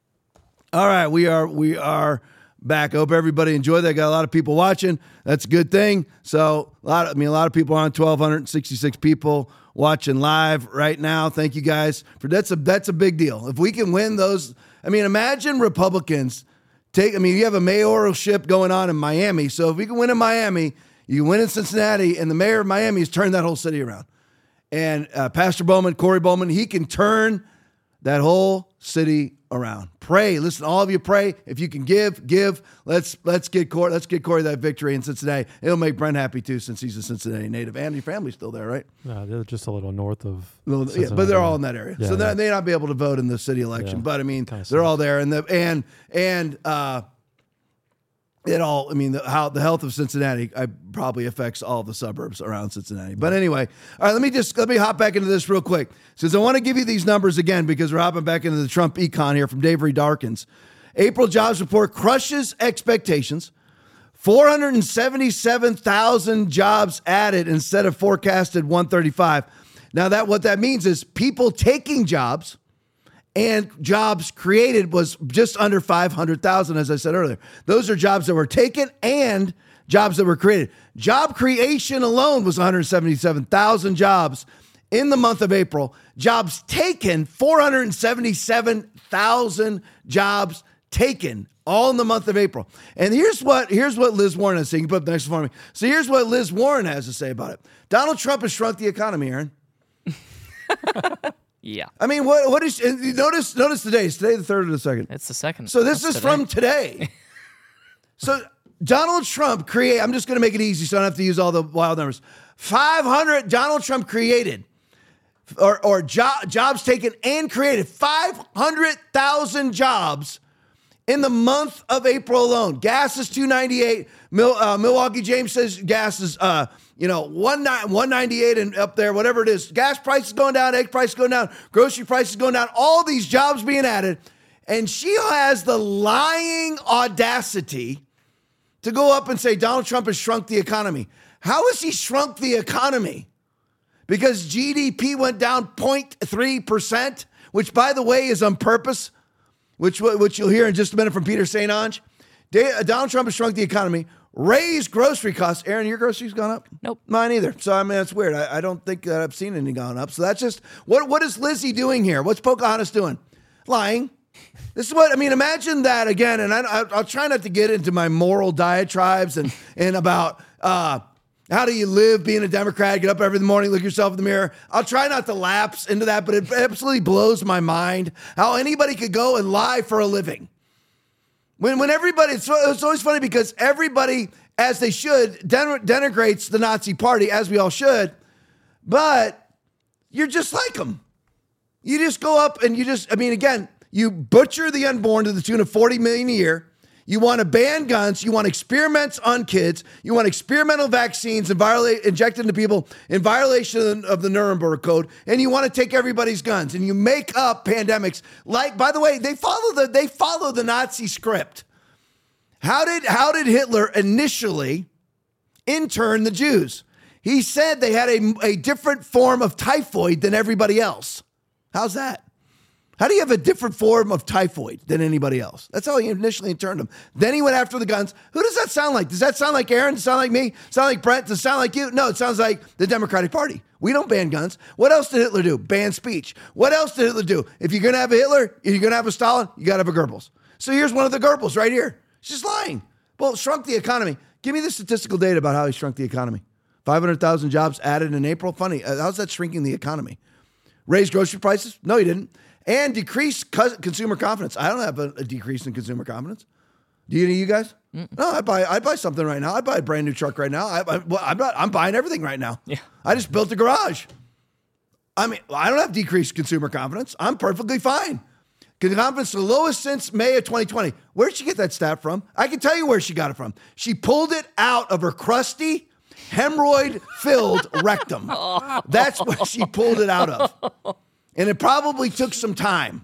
All right, we are we are back. I hope everybody enjoyed that. Got a lot of people watching. That's a good thing. So a lot. Of, I mean, a lot of people on. twelve sixty-six people watching live right now. Thank you guys for that's a that's a big deal. If we can win those. I mean, imagine Republicans take, I mean, you have a mayoralship going on in Miami. So if we can win in Miami, you can win in Cincinnati, and the mayor of Miami has turned that whole city around. And uh, Pastor Bowman, Corey Bowman, he can turn that whole city around. Pray. Listen, all of you pray. If you can give, give. Let's let's get Corey, let's get Corey that victory in Cincinnati. It'll make Brent happy too, since he's a Cincinnati native. And your family's still there, right? No, they're just a little north of little, yeah, but they're all in that area. Yeah, so yeah. they may not be able to vote in the city election. Yeah, but I mean, kinda they're sucks. all there. And the and and uh it all, I mean, the, how the health of Cincinnati I, probably affects all the suburbs around Cincinnati. But anyway, all right, let me just, let me hop back into this real quick. Since I want to give you these numbers again, because we're hopping back into the Trump econ here from Dave Reed Darkins. April jobs report crushes expectations. four hundred seventy-seven thousand jobs added instead of forecasted one thirty-five. Now, that what that means is people taking jobs and jobs created was just under five hundred thousand, as I said earlier. Those are jobs that were taken and jobs that were created. Job creation alone was one hundred seventy-seven thousand jobs in the month of April. Jobs taken, four hundred seventy-seven thousand jobs taken, all in the month of April. And here's what here's what Liz Warren has to say. You can put up the next one for me. So here's what Liz Warren has to say about it. Donald Trump has shrunk the economy, Aaron. Yeah. I mean, what what is notice notice today? Is today the third or the second? It's the second. So this That's is today. from today. So Donald Trump create. I'm just going to make it easy so I don't have to use all the wild numbers. five hundred Donald Trump created or or jo- jobs taken and created five hundred thousand jobs in the month of April alone. Gas is two ninety-eight. Mil, uh, Milwaukee James says gas is uh, you know one ninety-eight and up there, whatever it is. Gas prices going down, egg prices going down, grocery prices going down. All these jobs being added, and she has the lying audacity to go up and say Donald Trump has shrunk the economy. How has he shrunk the economy? Because G D P went down zero point three percent, which, by the way, is on purpose, which which you'll hear in just a minute from Peter Saint Onge. Donald Trump has shrunk the economy, raised grocery costs. Aaron, your groceries gone up? Nope. Mine either. So, I mean, that's weird. I, I don't think that I've seen any gone up. So that's just, what what is Lizzie doing here? What's Pocahontas doing? Lying. This is what, I mean, imagine that again, and I, I, I'll try not to get into my moral diatribes and, and about uh, how do you live being a Democrat, get up every morning, look yourself in the mirror. I'll try not to lapse into that, but it absolutely blows my mind how anybody could go and lie for a living. When when everybody, it's, it's always funny because everybody, as they should, den- denigrates the Nazi party, as we all should, but you're just like them. You just go up and you just, I mean, again, you butcher the unborn to the tune of forty million a year. You want to ban guns. You want experiments on kids. You want experimental vaccines and violate, injected into people in violation of the Nuremberg Code. And you want to take everybody's guns. And you make up pandemics. Like, by the way, they follow the they follow the Nazi script. How did how did Hitler initially intern the Jews? He said they had a, a different form of typhoid than everybody else. How's that? How do you have a different form of typhoid than anybody else? That's how he initially interned them. Then he went after the guns. Who does that sound like? Does that sound like Aaron? Does it sound like me? Sound like Brent? Does it sound like you? No, it sounds like the Democratic Party. We don't ban guns. What else did Hitler do? Ban speech. What else did Hitler do? If you're going to have a Hitler, if you're going to have a Stalin, you got to have a Goebbels. So here's one of the Goebbels right here. He's just lying. Well, shrunk the economy. Give me the statistical data about how he shrunk the economy. five hundred thousand jobs added in April. Funny. How's that shrinking the economy? Raised grocery prices? No, he didn't. And decreased co- consumer confidence. I don't have a, a decrease in consumer confidence. Do you, you guys? Mm. No, I buy I buy something right now. I buy a brand new truck right now. I, I, well, I'm not. I'm buying everything right now. Yeah. I just built a garage. I mean, I don't have decreased consumer confidence. I'm perfectly fine. Confidence the lowest since May of twenty twenty. Where'd she get that stat from? I can tell you where she got it from. She pulled it out of her crusty, hemorrhoid-filled rectum. That's where she pulled it out of. And it probably took some time.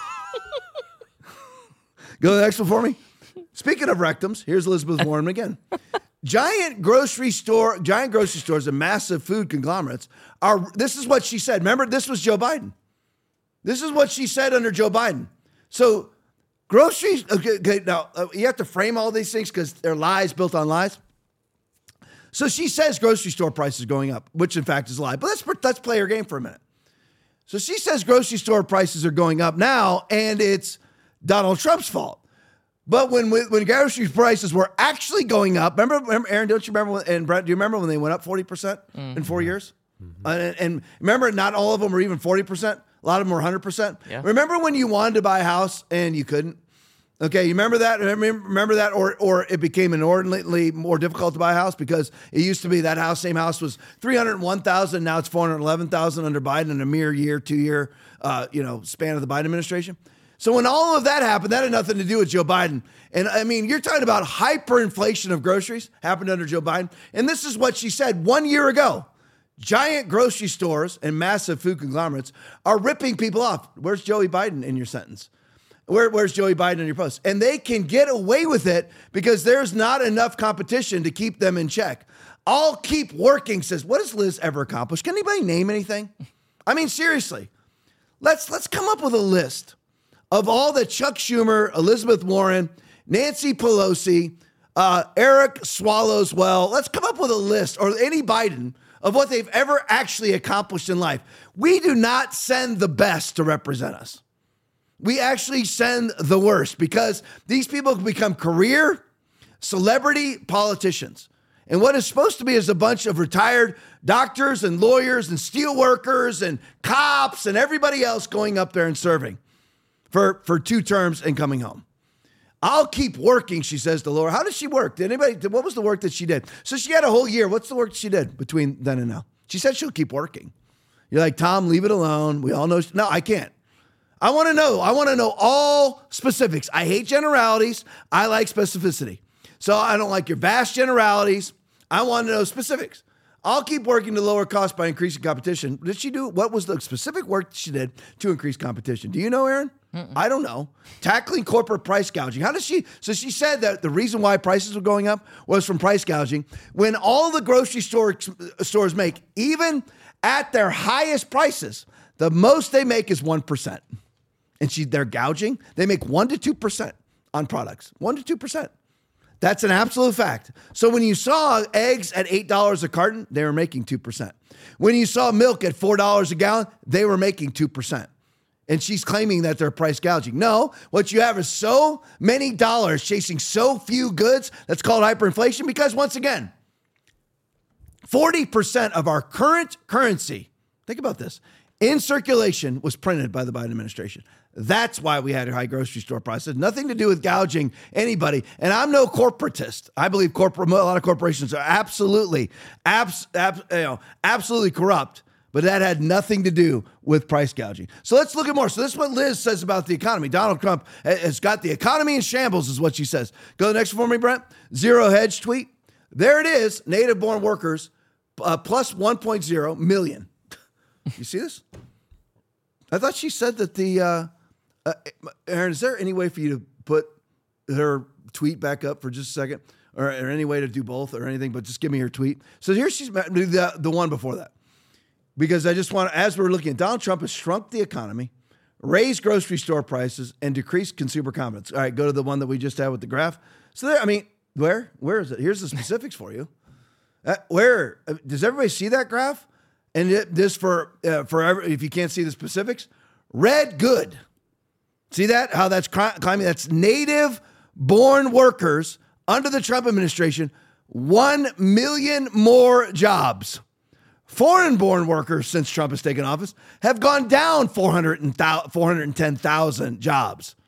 Go to the next one for me. Speaking of rectums, here's Elizabeth Warren again. Giant grocery store, giant grocery stores and massive food conglomerates are, this is what she said. Remember, this was Joe Biden. This is what she said under Joe Biden. So groceries, okay, okay now uh, you have to frame all these things because they're lies built on lies. So she says grocery store prices going up, which in fact is a lie. But let's, let's play her game for a minute. So she says grocery store prices are going up now, and it's Donald Trump's fault. But when when grocery prices were actually going up, remember, remember Aaron, don't you remember, when, and Brent, do you remember when they went up forty percent mm-hmm. in four years? Mm-hmm. Uh, and, and remember, not all of them were even forty percent. A lot of them were one hundred percent. Yeah. Remember when you wanted to buy a house and you couldn't? Okay, you remember that? Remember, remember that? Or or it became inordinately more difficult to buy a house because it used to be that house, same house was three hundred one thousand dollars. Now it's four hundred eleven thousand dollars under Biden in a mere year, two-year uh, you know, span of the Biden administration. So when all of that happened, that had nothing to do with Joe Biden. And I mean, you're talking about hyperinflation of groceries happened under Joe Biden. And this is what she said one year ago. Giant grocery stores and massive food conglomerates are ripping people off. Where's Joey Biden in your sentence? Where, where's Joey Biden in your post? And they can get away with it because there's not enough competition to keep them in check. I'll keep working says, what has Liz ever accomplished? Can anybody name anything? I mean, seriously, let's let's come up with a list of all that Chuck Schumer, Elizabeth Warren, Nancy Pelosi, uh, Eric Swallowswell, let's come up with a list, or any Biden, of what they've ever actually accomplished in life. We do not send the best to represent us. We actually send the worst, because these people can become career, celebrity politicians. And what is supposed to be is a bunch of retired doctors and lawyers and steel workers and cops and everybody else going up there and serving for, for two terms and coming home. I'll keep working, she says to Laura. How does she work? Did anybody, what was the work that she did? So she had a whole year. What's the work she did between then and now? She said she'll keep working. You're like, Tom, leave it alone. We all know. She, no, I can't. I want to know. I want to know all specifics. I hate generalities. I like specificity. So I don't like your vast generalities. I want to know specifics. I'll keep working to lower costs by increasing competition. Did she do, what was the specific work she did to increase competition? Do you know, Aaron? Mm-mm. I don't know. Tackling corporate price gouging. How does she, so she said that the reason why prices were going up was from price gouging. When all the grocery store stores make, even at their highest prices, the most they make is one percent. And she, they're gouging. They make one to two percent on products. one to two percent. That's an absolute fact. So when you saw eggs at eight dollars a carton, they were making two percent. When you saw milk at four dollars a gallon, they were making two percent. And she's claiming that they're price gouging. No, what you have is so many dollars chasing so few goods. That's called hyperinflation, because once again, forty percent of our current currency, think about this, in circulation was printed by the Biden administration. That's why we had high grocery store prices. Nothing to do with gouging anybody. And I'm no corporatist. I believe corporate, a lot of corporations are absolutely, abs, abs, you know, absolutely corrupt. But that had nothing to do with price gouging. So let's look at more. So this is what Liz says about the economy. Donald Trump has got the economy in shambles, is what she says. Go to the next one for me, Brent. Zero Hedge tweet. There it is. Native-born workers uh, plus one point oh million. You see this? I thought she said that the, uh, uh, Aaron, is there any way for you to put her tweet back up for just a second? Or, or any way to do both or anything, but just give me her tweet. So here she's, the, the one before that. Because I just want to, as we're looking at, Donald Trump has shrunk the economy, raised grocery store prices, and decreased consumer confidence. All right, go to the one that we just had with the graph. So there, I mean, where? Where is it? Here's the specifics for you. Uh, where? Uh, does everybody see that graph? And it, this for, uh, for every, if you can't see the specifics, red good. See that? How that's climbing? That's native-born workers under the Trump administration, one million more jobs. Foreign-born workers, since Trump has taken office, have gone down four hundred ten thousand jobs.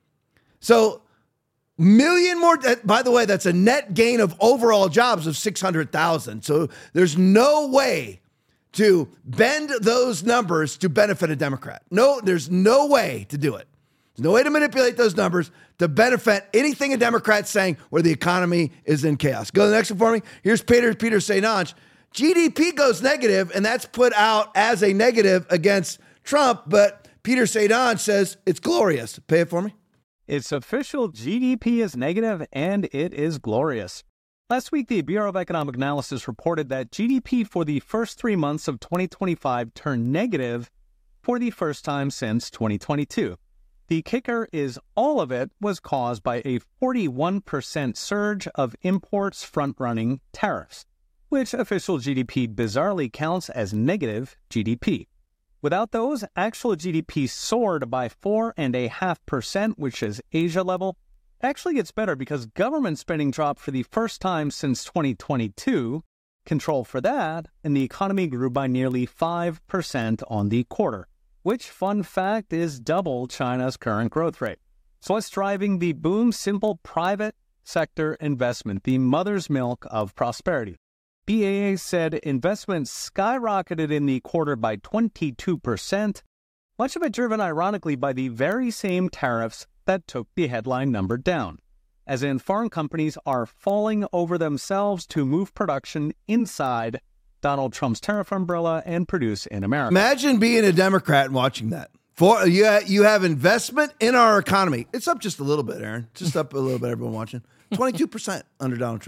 So, million more, by the way, that's a net gain of overall jobs of six hundred thousand. So, there's no way to bend those numbers to benefit a Democrat. No, there's no way to do it. There's no way to manipulate those numbers to benefit anything a Democrat's saying where the economy is in chaos. Go to the next one for me. Here's Peter, Peter Saint Onge. G D P goes negative, and that's put out as a negative against Trump, but Peter Saint Onge says it's glorious. Pay it for me. It's official. G D P is negative, and it is glorious. Last week, the Bureau of Economic Analysis reported that G D P for the first three months of twenty twenty-five turned negative for the first time since twenty twenty-two. The kicker is all of it was caused by a forty-one percent surge of imports front-running tariffs, which official G D P bizarrely counts as negative G D P. Without those, actual G D P soared by four point five percent, which is Asia level. It actually gets better because government spending dropped for the first time since twenty twenty-two, control for that, and the economy grew by nearly five percent on the quarter, which, fun fact, is double China's current growth rate. So what's driving the boom? Simple private sector investment, the mother's milk of prosperity. B A A said investments skyrocketed in the quarter by twenty-two percent, much of it driven ironically by the very same tariffs that took the headline number down, as in foreign companies are falling over themselves to move production inside Donald Trump's tariff umbrella and produce in America. Imagine being a Democrat and watching that. For you, you have investment in our economy. It's up just a little bit, Aaron. Just up a little bit, everyone watching. twenty-two percent under Donald Trump.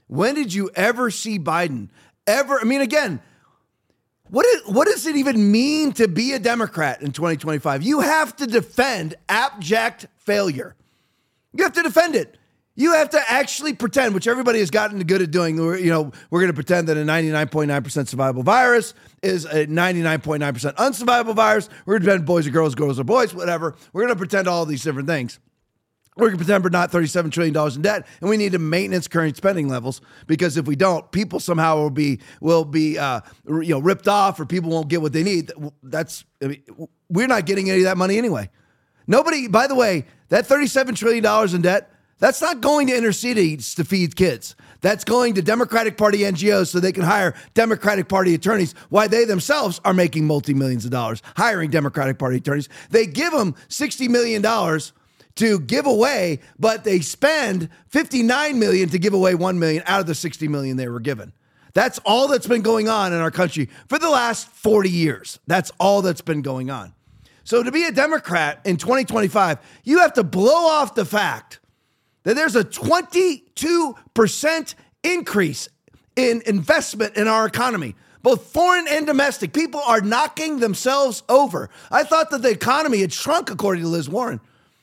When did you ever see Biden ever? I mean, again, what, is, what does it even mean to be a Democrat in twenty twenty-five? You have to defend abject failure. You have to defend it. You have to actually pretend, which everybody has gotten good at doing. You know, we're going to pretend that a ninety-nine point nine percent survivable virus is a ninety-nine point nine percent unsurvivable virus. We're going to pretend boys are girls, girls are boys, whatever. We're going to pretend all these different things. We're going to pretend we're not thirty-seven trillion dollars in debt, and we need to maintenance current spending levels, because if we don't, people somehow will be will be uh, you know ripped off, or people won't get what they need. That's I mean, we're not getting any of that money anyway. Nobody, by the way, that thirty-seven trillion dollars in debt, that's not going to inner cities to feed kids. That's going to Democratic Party N G Os so they can hire Democratic Party attorneys, while they themselves are making multi-millions of dollars hiring Democratic Party attorneys. They give them sixty million dollars to give away, but they spend fifty-nine million dollars to give away one million dollars out of the sixty million dollars they were given. That's all that's been going on in our country for the last forty years. That's all that's been going on. So to be a Democrat in twenty twenty-five, you have to blow off the fact that there's a twenty-two percent increase in investment in our economy, both foreign and domestic. People are knocking themselves over. I thought that the economy had shrunk, according to Liz Warren.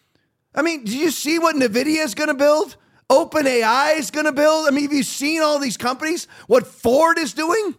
I mean, do you see what NVIDIA is going to build? OpenAI is going to build? I mean, have you seen all these companies? What Ford is doing?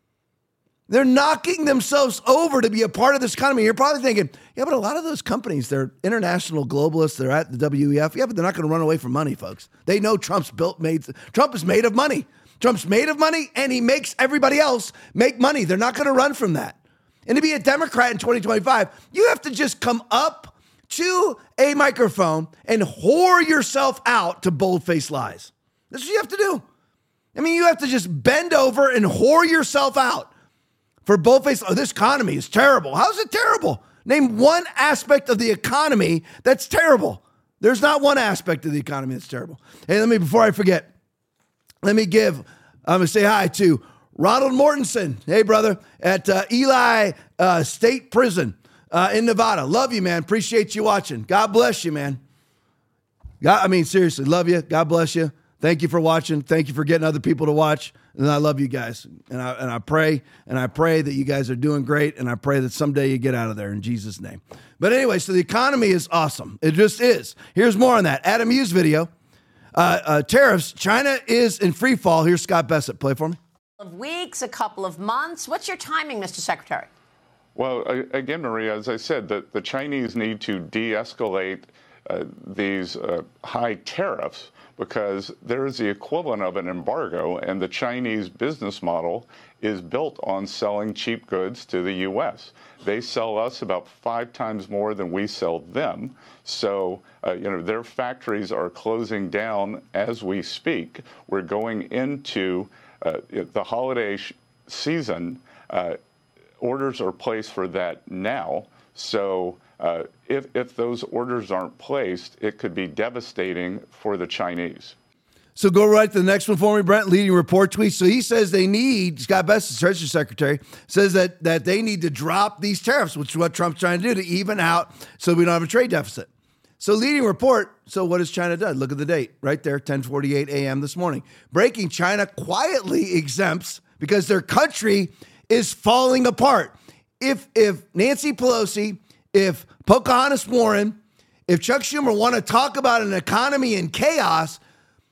They're knocking themselves over to be a part of this economy. You're probably thinking, yeah, but a lot of those companies, they're international globalists. They're at the W E F. Yeah, but they're not going to run away from money, folks. They know Trump's built made. Trump is made of money. Trump's made of money, and he makes everybody else make money. They're not going to run from that. And to be a Democrat in twenty twenty-five, you have to just come up to a microphone and whore yourself out to bold-faced lies. That's what you have to do. I mean, you have to just bend over and whore yourself out for bold-faced. Oh, this economy is terrible. How's it terrible? Name one aspect of the economy that's terrible. There's not one aspect of the economy that's terrible. Hey, let me, before I forget, let me give, I'm going to say hi to Ronald Mortensen. Hey, brother, at uh, Eli uh, State Prison. Uh, in Nevada. Love you, man. Appreciate you watching. God bless you, man. God, I mean, seriously, love you. God bless you. Thank you for watching. Thank you for getting other people to watch. And I love you guys. And I and I pray, and I pray that you guys are doing great. And I pray that someday you get out of there in Jesus' name. But anyway, so the economy is awesome. It just is. Here's more on that. Adam Hughes video. Uh, uh, tariffs. China is in free fall. Here's Scott Bessent. Play for me. Of weeks, a couple of months. What's your timing, Mister Secretary? Well, again, Maria, as I said, the, the Chinese need to de-escalate uh, these uh, high tariffs, because there is the equivalent of an embargo, and the Chinese business model is built on selling cheap goods to the U S. They sell us about five times more than we sell them. So, uh, you know, their factories are closing down as we speak. We're going into uh, the holiday sh- season. Uh, Orders are placed for that now. So uh, if, if those orders aren't placed, it could be devastating for the Chinese. So go right to the next one for me, Brent. Leading report tweet. So he says they need, Scott Bessent, Treasury Secretary, says that, that they need to drop these tariffs, which is what Trump's trying to do to even out so we don't have a trade deficit. So leading report. So what has China done? Look at the date right there, ten forty-eight a.m. this morning. Breaking: China quietly exempts because their country is falling apart. If if Nancy Pelosi, if Pocahontas Warren, if Chuck Schumer want to talk about an economy in chaos,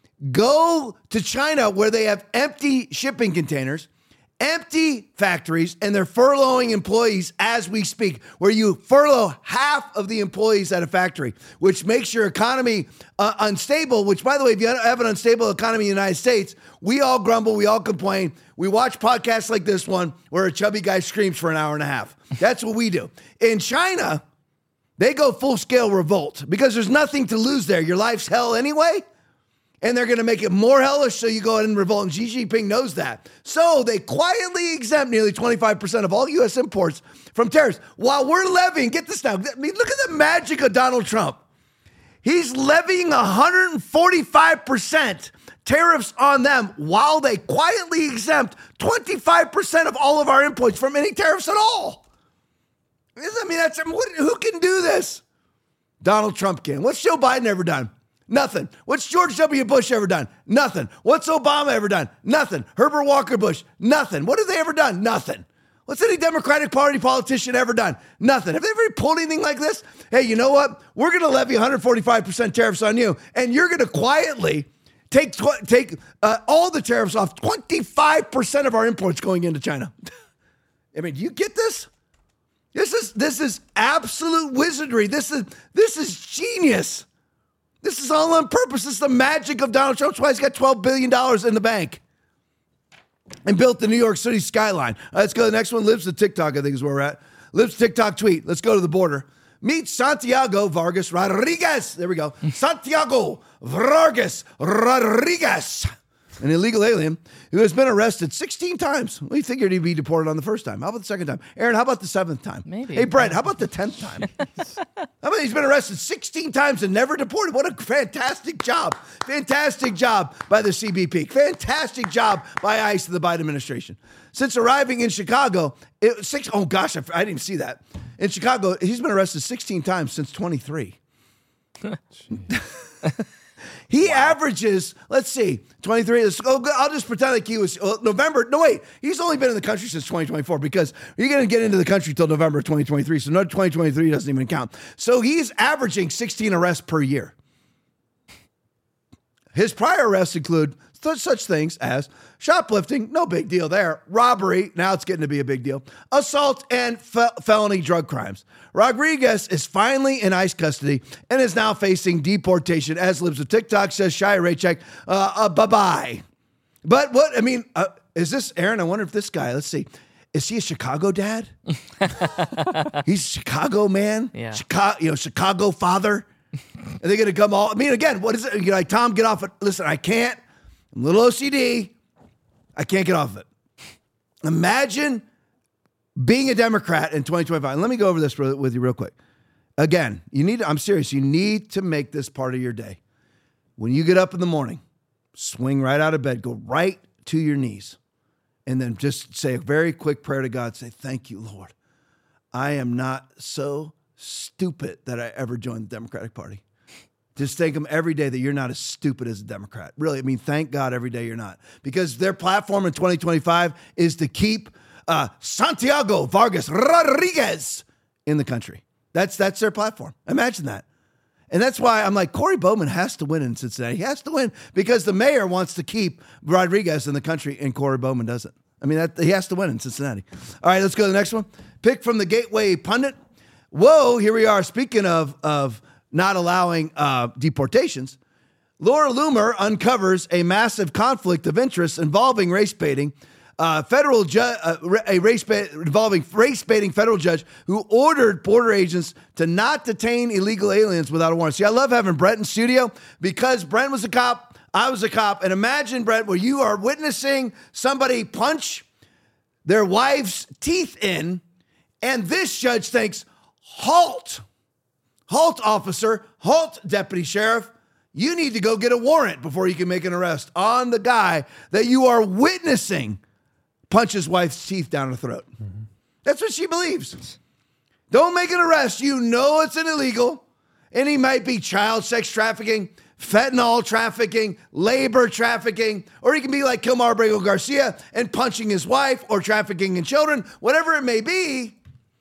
go to China where they have empty shipping containers, empty factories, and they're furloughing employees as we speak, where you furlough half of the employees at a factory, which makes your economy uh, unstable, which, by the way, if you have an unstable economy in the United States, we all grumble, we all complain. We watch podcasts like this one where a chubby guy screams for an hour and a half. That's what we do. In China, they go full-scale revolt because there's nothing to lose there. Your life's hell anyway. And they're going to make it more hellish, so you go ahead and revolt. And Xi Jinping knows that. So they quietly exempt nearly twenty-five percent of all U S imports from tariffs. While we're levying, get this now, I mean, look at the magic of Donald Trump. He's levying one hundred forty-five percent tariffs on them while they quietly exempt twenty-five percent of all of our imports from any tariffs at all. I mean, that's who can do this? Donald Trump can. What's Joe Biden ever done? Nothing. What's George W. Bush ever done? Nothing. What's Obama ever done? Nothing. Herbert Walker Bush? Nothing. What have they ever done? Nothing. What's any Democratic Party politician ever done? Nothing. Have they ever pulled anything like this? Hey, you know what? We're going to levy one hundred forty-five percent tariffs on you, and you're going to quietly take tw- take uh, all the tariffs off twenty-five percent of our imports going into China. I mean, do you get this? This is this is absolute wizardry. This is this is genius. This is all on purpose. This is the magic of Donald Trump. That's why he's got twelve billion dollars in the bank and built the New York City skyline. All right, let's go to the next one. Libs to TikTok, I think is where we're at. Libs TikTok tweet. Let's go to the border. Meet Santiago Vargas Rodriguez. There we go. Santiago Vargas Rodriguez, an illegal alien who has been arrested sixteen times. We figured he'd be deported on the first time. How about the second time? Aaron, how about the seventh time? Maybe. Hey, Brett, how about the tenth time? How about he's been arrested sixteen times and never deported? What a fantastic job. Fantastic job by the C B P. Fantastic job by ICE and the Biden administration. Since arriving in Chicago, it, six, oh gosh, I, I didn't even see that. In Chicago, he's been arrested sixteen times since twenty-three. He wow. averages, let's see, twenty-three. Let's go, I'll just pretend like he was uh, November. No, wait. He's only been in the country since twenty twenty-four because you're going to get into the country till November twenty twenty-three. So no, twenty twenty-three doesn't even count. So he's averaging sixteen arrests per year. His prior arrests include such, such things as shoplifting, no big deal there. Robbery, now it's getting to be a big deal. Assault and fe- felony drug crimes. Rodriguez is finally in ICE custody and is now facing deportation. As Libs of TikTok says, Shia Raycheck, uh, uh, bye-bye. But what, I mean, uh, is this, Aaron, I wonder if this guy, let's see, is he a Chicago dad? He's a Chicago man? Yeah. Chicago, you know, Chicago father? Are they going to come all, I mean, again, what is it? You're like, Tom, get off it. Listen, I can't. I'm a little O C D. I can't get off of it. Imagine being a Democrat in twenty twenty-five. And let me go over this with you real quick. Again, you need to, I'm serious. You need to make this part of your day. When you get up in the morning, swing right out of bed, go right to your knees, and then just say a very quick prayer to God. Say, thank you, Lord. I am not so stupid that I ever joined the Democratic Party. Just thank them every day that you're not as stupid as a Democrat. Really, I mean, thank God every day you're not. Because their platform in twenty twenty-five is to keep uh, Santiago Vargas Rodriguez in the country. That's that's their platform. Imagine that. And that's why I'm like, Corey Bowman has to win in Cincinnati. He has to win because the mayor wants to keep Rodriguez in the country and Corey Bowman doesn't. I mean, that, he has to win in Cincinnati. All right, let's go to the next one. Pick from the Gateway Pundit. Whoa, here we are. Speaking of of not allowing uh, deportations, Laura Loomer uncovers a massive conflict of interest involving race baiting. Uh, federal ju- uh, a race ba- involving race baiting federal judge who ordered border agents to not detain illegal aliens without a warrant. See, I love having Brent in studio because Brent was a cop, I was a cop, and imagine, Brent, where you are witnessing somebody punch their wife's teeth in, and this judge thinks, halt. Halt, officer. Halt, deputy sheriff. You need to go get a warrant before you can make an arrest on the guy that you are witnessing punch his wife's teeth down her throat. Mm-hmm. That's what she believes. Don't make an arrest. You know it's an illegal, and he might be child sex trafficking, fentanyl trafficking, labor trafficking, or he can be like Kilmar Abrego Garcia and punching his wife or trafficking in children, whatever it may be.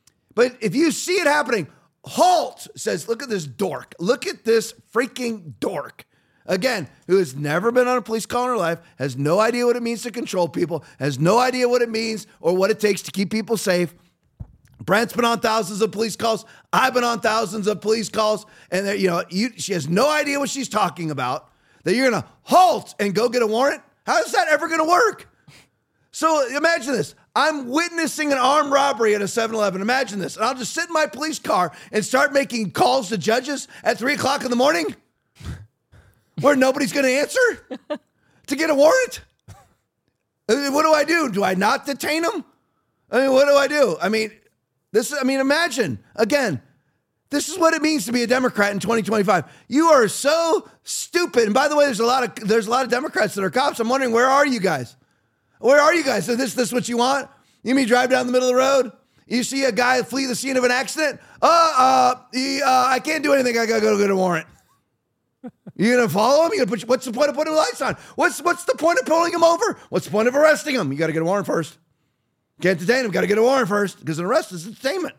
But if you see it happening, halt, says, look at this dork. Look at this freaking dork. Again, who has never been on a police call in her life, has no idea what it means to control people, has no idea what it means or what it takes to keep people safe. Brent's been on thousands of police calls. I've been on thousands of police calls. And, you know, you, she has no idea what she's talking about. That you're going to halt and go get a warrant? How is that ever going to work? So imagine this. I'm witnessing an armed robbery at a seven eleven. Imagine this. And I'll just sit in my police car and start making calls to judges at three o'clock in the morning where nobody's going to answer to get a warrant. What do I do? Do I not detain them? I mean, what do I do? I mean, this, I mean, imagine again, this is what it means to be a Democrat in twenty twenty-five. You are so stupid. And by the way, there's a lot of, there's a lot of Democrats that are cops. I'm wondering, where are you guys? Where are you guys? Is this, this what you want? You mean drive down the middle of the road? You see a guy flee the scene of an accident? Uh, uh, he, uh I can't do anything. I got to go get a warrant. You gonna follow him? You gonna put? What's the point of putting lights on? What's what's the point of pulling him over? What's the point of arresting him? You got to get a warrant first. Can't detain him. Got to get a warrant first because an arrest is detainment.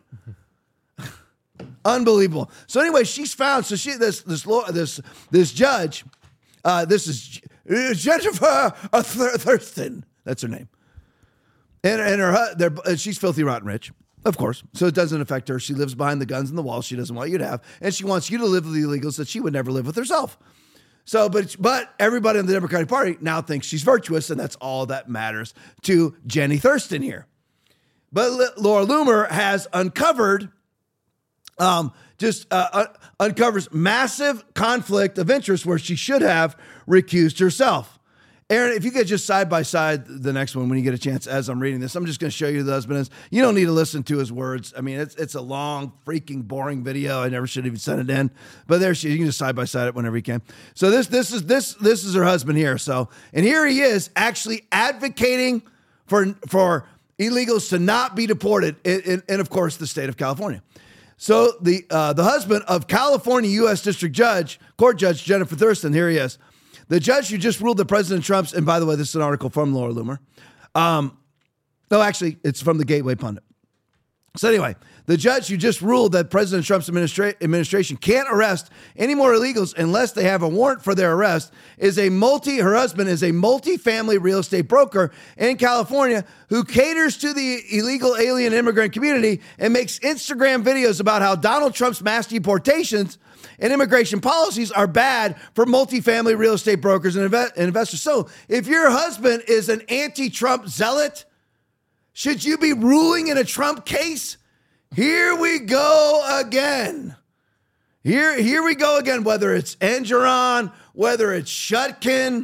Unbelievable. So anyway, she's found. So she this this law this this judge. Uh, this is Jennifer Thurston. That's her name. And and her they're, she's filthy rotten rich. Of course. So it doesn't affect her. She lives behind the guns and the walls she doesn't want you to have. And she wants you to live with the illegals that she would never live with herself. So, but but everybody in the Democratic Party now thinks she's virtuous, and that's all that matters to Jenny Thurston here. But Laura Loomer has uncovered, um, just uh, uh, uncovers massive conflict of interest where she should have recused herself. Aaron, if you could just side by side the next one when you get a chance as I'm reading this, I'm just going to show you who the husband is. You don't need to listen to his words. I mean, it's it's a long, freaking boring video. I never should have even sent it in. But there she is. You can just side by side it whenever you can. So this this is this this is her husband here. So and here he is actually advocating for for illegals to not be deported in, in, in of course, the state of California. So the uh, the husband of California U S District Judge, Court Judge Jennifer Thurston, here he is. The judge who just ruled that President Trump's, and by the way, this is an article from Laura Loomer. Um, no, actually, it's from the Gateway Pundit. So anyway, the judge who just ruled that President Trump's administra- administration can't arrest any more illegals unless they have a warrant for their arrest is a multi, her husband is a multi-family real estate broker in California who caters to the illegal alien immigrant community and makes Instagram videos about how Donald Trump's mass deportations and immigration policies are bad for multifamily real estate brokers and, inve- and investors. So if your husband is an anti-Trump zealot, should you be ruling in a Trump case? Here we go again. Here, here we go again, whether it's Engeron, whether it's Shutkin,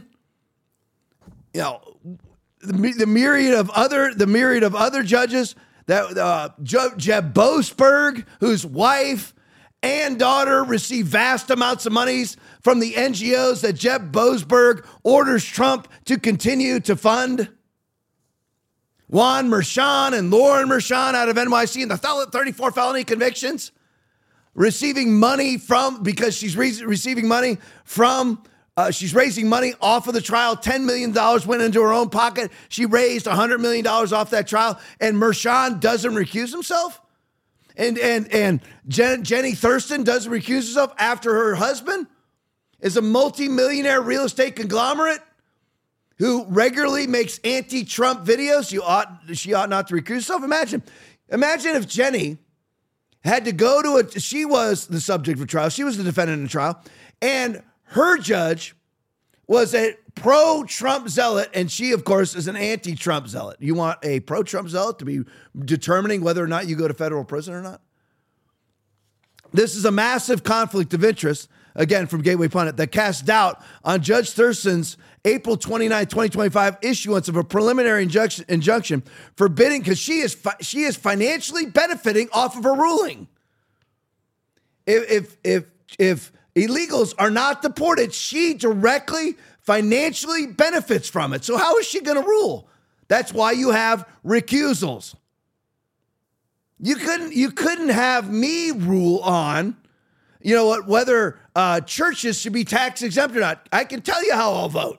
you know, the, the myriad of other, the myriad of other judges, that uh, Jeb Boasberg, whose wife and daughter receive vast amounts of monies from the N G Os that Jeb Boasberg orders Trump to continue to fund. Juan Merchan and Lauren Merchan out of N Y C and the thirty-four felony convictions, receiving money from, because she's re- receiving money from, uh, she's raising money off of the trial. ten million dollars went into her own pocket. She raised one hundred million dollars off that trial, and Merchan doesn't recuse himself? And and and Jen, Jenny Thurston doesn't recuse herself after her husband is a multi-millionaire real estate conglomerate who regularly makes anti-Trump videos. You ought she ought not to recuse herself. Imagine, imagine if Jenny had to go to a. She was the subject of trial. She was the defendant in the trial, and her judge was a pro-Trump zealot, and she, of course, is an anti-Trump zealot. You want a pro-Trump zealot to be determining whether or not you go to federal prison or not? This is a massive conflict of interest, again, from Gateway Pundit, that casts doubt on Judge Thurston's April twenty-ninth, twenty twenty-five issuance of a preliminary injunction, injunction forbidding, because she is fi- she is financially benefiting off of her ruling. If if if if illegals are not deported, she directly financially benefits from it. So how is she going to rule? That's why you have recusals. You couldn't you couldn't have me rule on, you know what, whether uh, churches should be tax exempt or not. I can tell you how I'll vote.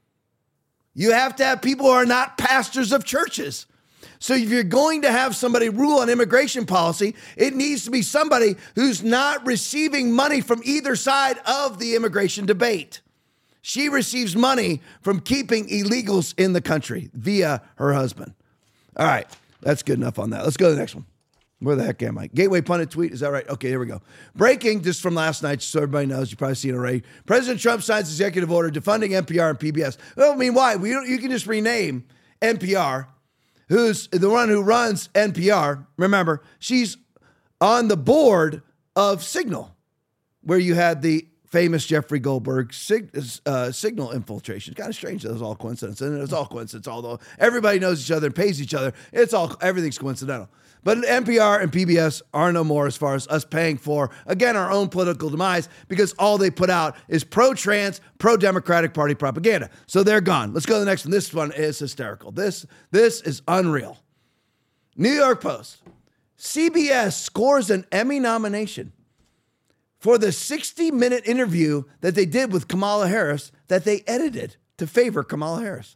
You have to have people who are not pastors of churches. So if you're going to have somebody rule on immigration policy, it needs to be somebody who's not receiving money from either side of the immigration debate. She receives money from keeping illegals in the country via her husband. All right, that's good enough on that. Let's go to the next one. Where the heck am I? Gateway Pundit tweet, is that right? Okay, here we go. Breaking, just from last night, so everybody knows, you've probably seen it already. President Trump signs executive order defunding N P R and P B S. Well, I mean, why? We don't, you can just rename N P R, who's the one who runs N P R. Remember, she's on the board of Signal, where you had the famous Jeffrey Goldberg sig, uh, Signal infiltration. It's kind of strange that it was all coincidence. And it was all coincidence, although everybody knows each other and pays each other. It's all, everything's coincidental. But N P R and P B S are no more as far as us paying for, again, our own political demise, because all they put out is pro-trans, pro-Democratic Party propaganda. So they're gone. Let's go to the next one. This one is hysterical. This, this is unreal. New York Post. C B S scores an Emmy nomination for the sixty-minute interview that they did with Kamala Harris that they edited to favor Kamala Harris.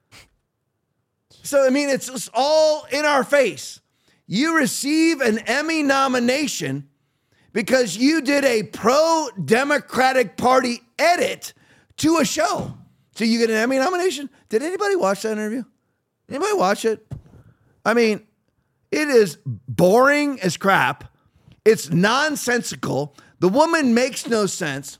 So, I mean, it's just all in our face. You receive an Emmy nomination because you did a pro-Democratic Party edit to a show. So you get an Emmy nomination? Did anybody watch that interview? Anybody watch it? I mean, it is boring as crap. It's nonsensical. The woman makes no sense.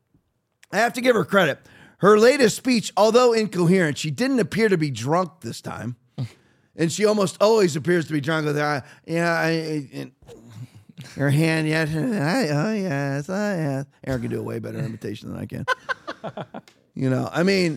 I have to give her credit. Her latest speech, although incoherent, she didn't appear to be drunk this time. And she almost always appears to be drunk with her, yeah, I, I, her hand, yeah, I, oh, yes, oh, yes. Aaron can do a way better imitation than I can. You know, I mean,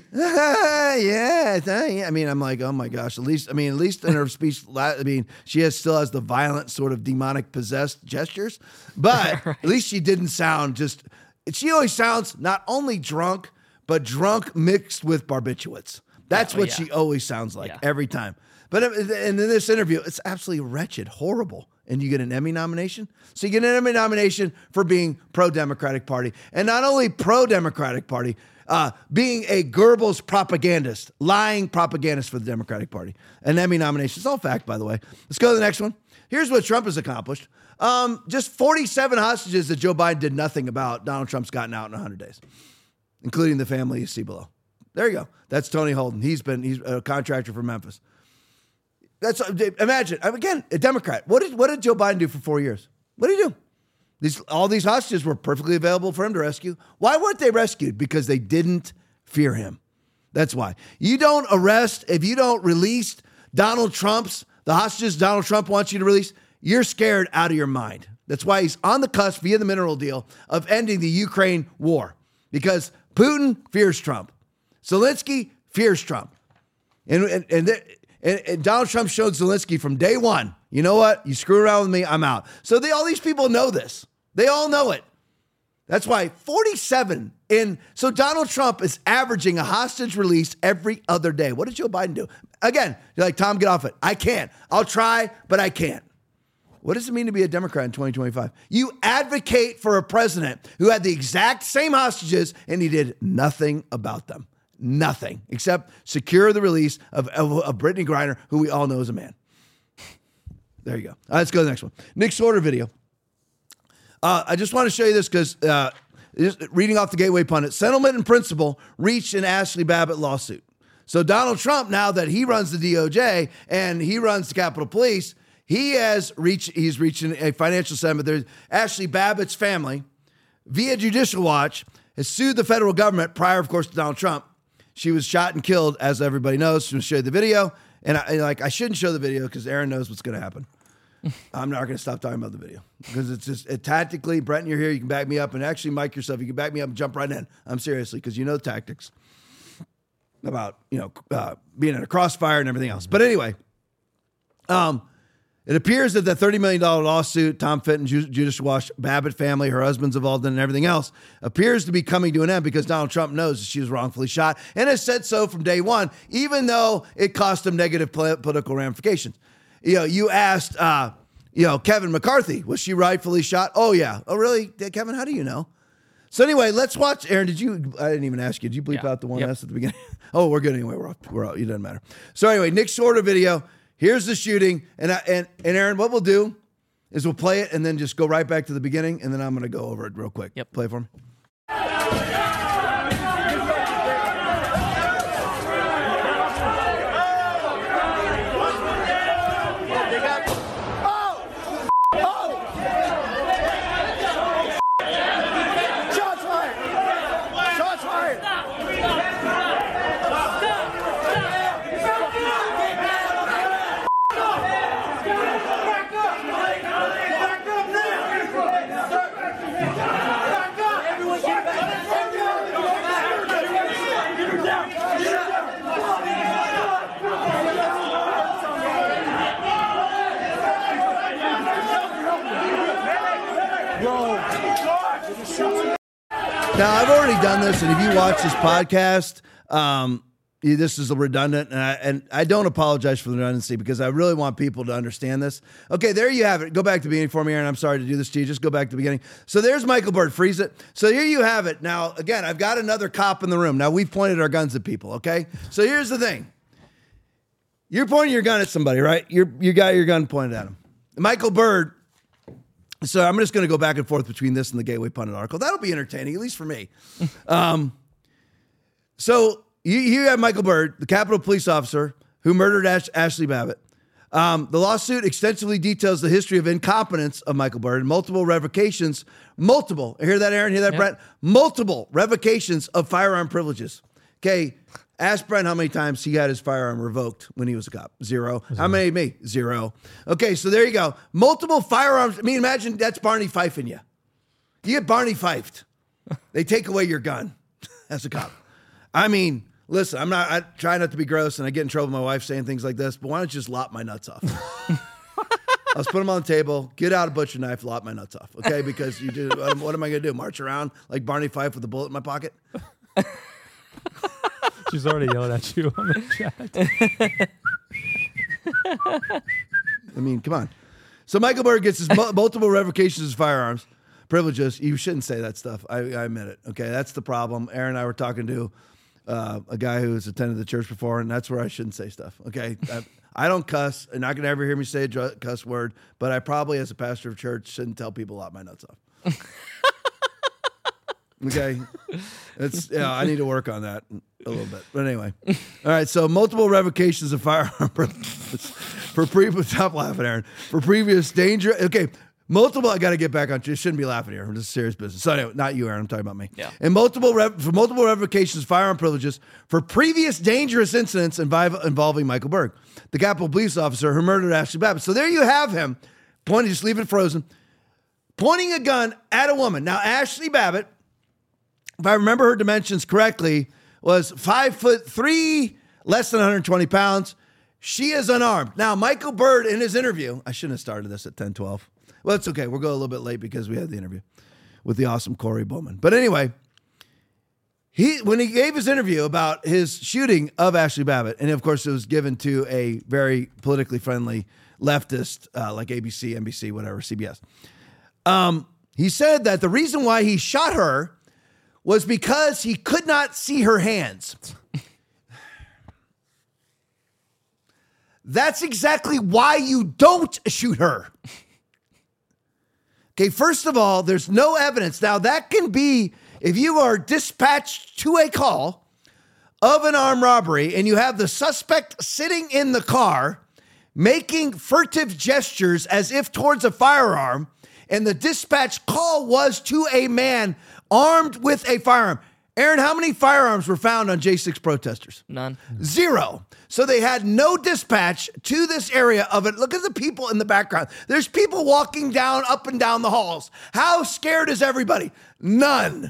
yeah, I mean, I'm like, oh my gosh, at least, I mean, at least in her speech, I mean, she has, still has the violent sort of demonic possessed gestures, but right. At least she didn't sound just, she always sounds not only drunk, but drunk mixed with barbiturates. That's yeah, what yeah. she always sounds like yeah. every time. But and in this interview, it's absolutely wretched, horrible. And you get an Emmy nomination? So you get an Emmy nomination for being pro-Democratic Party. And not only pro-Democratic Party, uh, being a Goebbels propagandist, lying propagandist for the Democratic Party. An Emmy nomination. It's all fact, by the way. Let's go to the next one. Here's what Trump has accomplished. Um, just forty-seven hostages that Joe Biden did nothing about, Donald Trump's gotten out in one hundred days, including the family you see below. There you go. That's Tony Holden. He's been he's a contractor for Memphis. That's imagine again a Democrat. What did what did Joe Biden do for four years? What did he do? These all these hostages were perfectly available for him to rescue. Why weren't they rescued? Because they didn't fear him. That's why. You don't arrest if you don't release Donald Trump's the hostages Donald Trump wants you to release. You're scared out of your mind. That's why he's on the cusp via the mineral deal of ending the Ukraine war because Putin fears Trump. Zelensky fears Trump. And, and, and, and, and Donald Trump showed Zelensky from day one, you know what? You screw around with me, I'm out. So they, all these people know this. They all know it. That's why forty-seven in, so Donald Trump is averaging a hostage release every other day. What did Joe Biden do? Again, you're like, Tom, get off it. I can't. I'll try, but I can't. What does it mean to be a Democrat in twenty twenty-five? You advocate for a president who had the exact same hostages and he did nothing about them. Nothing except secure the release of, of, of Brittany Griner, who we all know is a man. There you go. All right, let's go to the next one. Nick Sorter video. Uh, I just want to show you this because uh, reading off the Gateway Pundit, settlement in principle reached an Ashley Babbitt lawsuit. So Donald Trump, now that he runs the D O J and he runs the Capitol Police, he has reached, he's reaching a financial settlement. There's Ashley Babbitt's family, via Judicial Watch, has sued the federal government prior, of course, to Donald Trump. She was shot and killed, as everybody knows. She was showed the video. And I, and like, I shouldn't show the video because Aaron knows what's going to happen. I'm not going to stop talking about the video because it's just it, tactically, Brenton, you're here. You can back me up. And actually, Mike, yourself, you can back me up and jump right in. I'm seriously, because you know the tactics about, you know, uh, being in a crossfire and everything else. But anyway, um, it appears that the thirty million dollars lawsuit, Tom Fitton, Ju- Judicial Watch, Babbitt family, her husband's involved in, and everything else, appears to be coming to an end because Donald Trump knows that she was wrongfully shot and has said so from day one, even though it cost him negative pol- political ramifications. You know, you asked, uh, you know, Kevin McCarthy, was she rightfully shot? Oh, yeah. Oh, really? Kevin, how do you know? So anyway, let's watch. Aaron, did you, I didn't even ask you, did you bleep yeah. out the one yep. S at the beginning? Oh, we're good anyway. We're off. We're out. It doesn't matter. So anyway, Nick Sorter video. Here's the shooting. And, I, and, and Aaron, what we'll do is we'll play it and then just go right back to the beginning. And then I'm going to go over it real quick. Yep. Play it for me. Now, I've already done this, and if you watch this podcast, um, this is a redundant, and I, and I don't apologize for the redundancy because I really want people to understand this. Okay, there you have it. Go back to the beginning for me, Aaron. I'm sorry to do this to you. Just go back to the beginning. So there's Michael Byrd. Freeze it. So here you have it. Now, again, I've got another cop in the room. Now, we've pointed our guns at people, okay? So here's the thing. You're pointing your gun at somebody, right? You're, you got your gun pointed at him. Michael Byrd. So I'm just going to go back and forth between this and the Gateway Pundit article. That'll be entertaining, at least for me. Um, so you, you have Michael Byrd, the Capitol police officer who murdered Ash, Ashley Babbitt. Um, the lawsuit extensively details the history of incompetence of Michael Byrd and multiple revocations, multiple, hear that, Aaron? Hear that, yeah. Brent? Multiple revocations of firearm privileges. Okay, ask Brent how many times he had his firearm revoked when he was a cop. Zero. Zero. How many me? Zero. Okay, so there you go. Multiple firearms. I mean, imagine that's Barney Fifing you. You get Barney Fifed. They take away your gun as a cop. I mean, listen, I'm not, I try not to be gross and I get in trouble with my wife saying things like this, but why don't you just lop my nuts off? Let's put them on the table, get out a butcher knife, lop my nuts off, okay? Because you do, what, what am I going to do? March around like Barney Fife with a bullet in my pocket? She's already yelling at you on the chat. I mean, come on. So Michael Byrd gets his mu- multiple revocations of firearms privileges. You shouldn't say that stuff. I, I admit it. Okay, that's the problem. Aaron and I were talking to uh, a guy who's attended the church before, and that's where I shouldn't say stuff. Okay, I, I don't cuss. You're not gonna ever hear me say a dr- cuss word, but I probably, as a pastor of church, shouldn't tell people lop my nuts off. Okay, it's yeah. I need to work on that a little bit. But anyway, all right. So multiple revocations of firearm for previous. Stop laughing, Aaron. For previous danger. Okay, multiple. I got to get back on. You shouldn't be laughing here. This is serious business. So anyway, not you, Aaron. I'm talking about me. Yeah. And multiple rev- for multiple revocations of firearm privileges for previous dangerous incidents invi- involving Michael Byrd, the Capitol police officer who murdered Ashley Babbitt. So there you have him pointing. Just leave it frozen. Pointing a gun at a woman. Now Ashley Babbitt, if I remember her dimensions correctly, was five foot three, less than one hundred twenty pounds. She is unarmed. Now, Michael Byrd in his interview, I shouldn't have started this at ten twelve. Well, it's okay. We'll go a little bit late because we had the interview with the awesome Corey Bowman. But anyway, he when he gave his interview about his shooting of Ashley Babbitt, and of course it was given to a very politically friendly leftist uh, like A B C, N B C, whatever, C B S. Um, he said that the reason why he shot her was because he could not see her hands. That's exactly why you don't shoot her. Okay, first of all, there's no evidence. Now, that can be if you are dispatched to a call of an armed robbery and you have the suspect sitting in the car making furtive gestures as if towards a firearm, and the dispatch call was to a man armed with a firearm. Aaron, how many firearms were found on J six protesters? None. Zero. So they had no dispatch to this area of it. Look at the people in the background. There's people walking down, up and down the halls. How scared is everybody? None.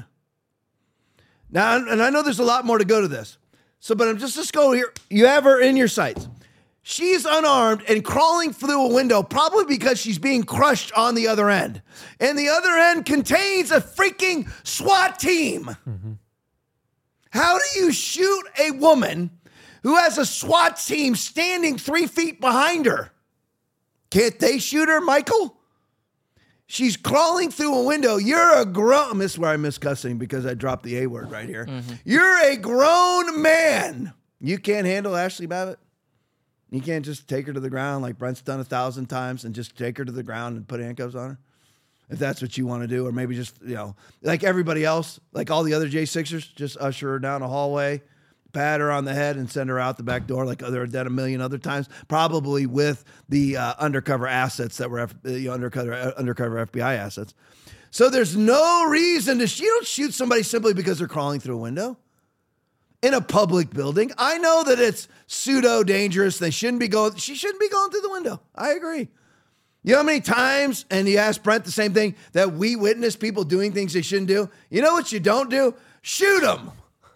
Now, and I know there's a lot more to go to this. So, but I'm just, just go here. You have her in your sights. She's unarmed and crawling through a window, probably because she's being crushed on the other end. And the other end contains a freaking SWAT team. Mm-hmm. How do you shoot a woman who has a SWAT team standing three feet behind her? Can't they shoot her, Michael? She's crawling through a window. You're a grown... This is where I miss cussing because I dropped the A word right here. Mm-hmm. You're a grown man. You can't handle Ashley Babbitt? You can't just take her to the ground like Brent's done a thousand times and just take her to the ground and put handcuffs on her? If that's what you want to do, or maybe just, you know, like everybody else, like all the other J sixers, just usher her down a hallway, pat her on the head and send her out the back door like they're done a million other times, probably with the uh, undercover assets that were F- you know, undercover, uh, undercover F B I assets. So there's no reason to, you don't shoot somebody simply because they're crawling through a window in a public building. I know that it's pseudo dangerous. They shouldn't be going, she shouldn't be going through the window. I agree. You know how many times, and you asked Brent the same thing, that we witness people doing things they shouldn't do? You know what you don't do? Shoot them.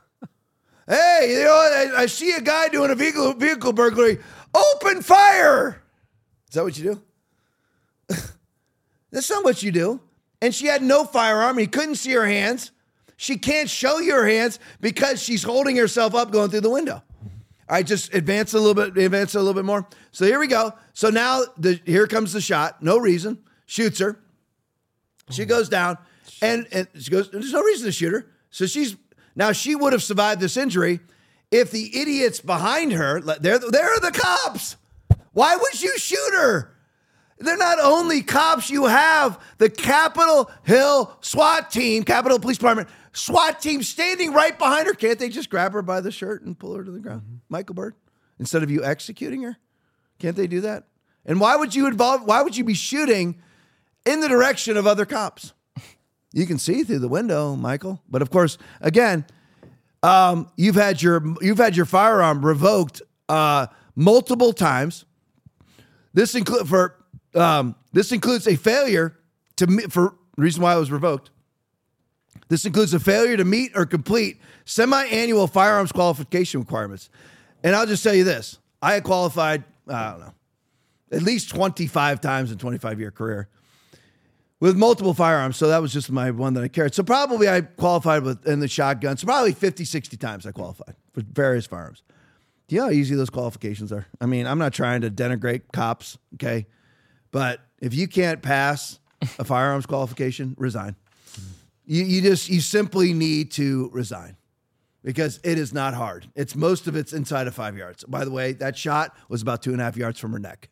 Hey, you know, I, I see a guy doing a vehicle, vehicle burglary. Open fire. Is that what you do? That's not what you do. And she had no firearm. He couldn't see her hands. She can't show you her hands because she's holding herself up going through the window. All right, just advance a little bit, advance a little bit more. So here we go. So now the here comes the shot. No reason. Shoots her. She goes down, and, and she goes, there's no reason to shoot her. So she's, now she would have survived this injury if the idiots behind her, they're, they're the cops. Why would you shoot her? They're not only cops, you have the Capitol Hill SWAT team, Capitol Police Department, SWAT team standing right behind her. Can't they just grab her by the shirt and pull her to the ground? Mm-hmm. Michael Byrd, instead of you executing her? Can't they do that? And why would you involve, why would you be shooting in the direction of other cops? You can see through the window, Michael. But of course, again, um, you've had your you've had your firearm revoked uh, multiple times. This include for um, this includes a failure to meet, for the reason why it was revoked. This includes a failure to meet or complete semi-annual firearms qualification requirements. And I'll just tell you this. I had qualified, I don't know, at least twenty-five times in a twenty-five-year career with multiple firearms. So that was just my one that I carried. So probably I qualified with in the shotgun. So probably fifty, sixty times I qualified for various firearms. Do you know how easy those qualifications are? I mean, I'm not trying to denigrate cops, okay? But if you can't pass a firearms qualification, resign. You, you just, you simply need to resign because it is not hard. It's most of it's inside of five yards. By the way, that shot was about two and a half yards from her neck.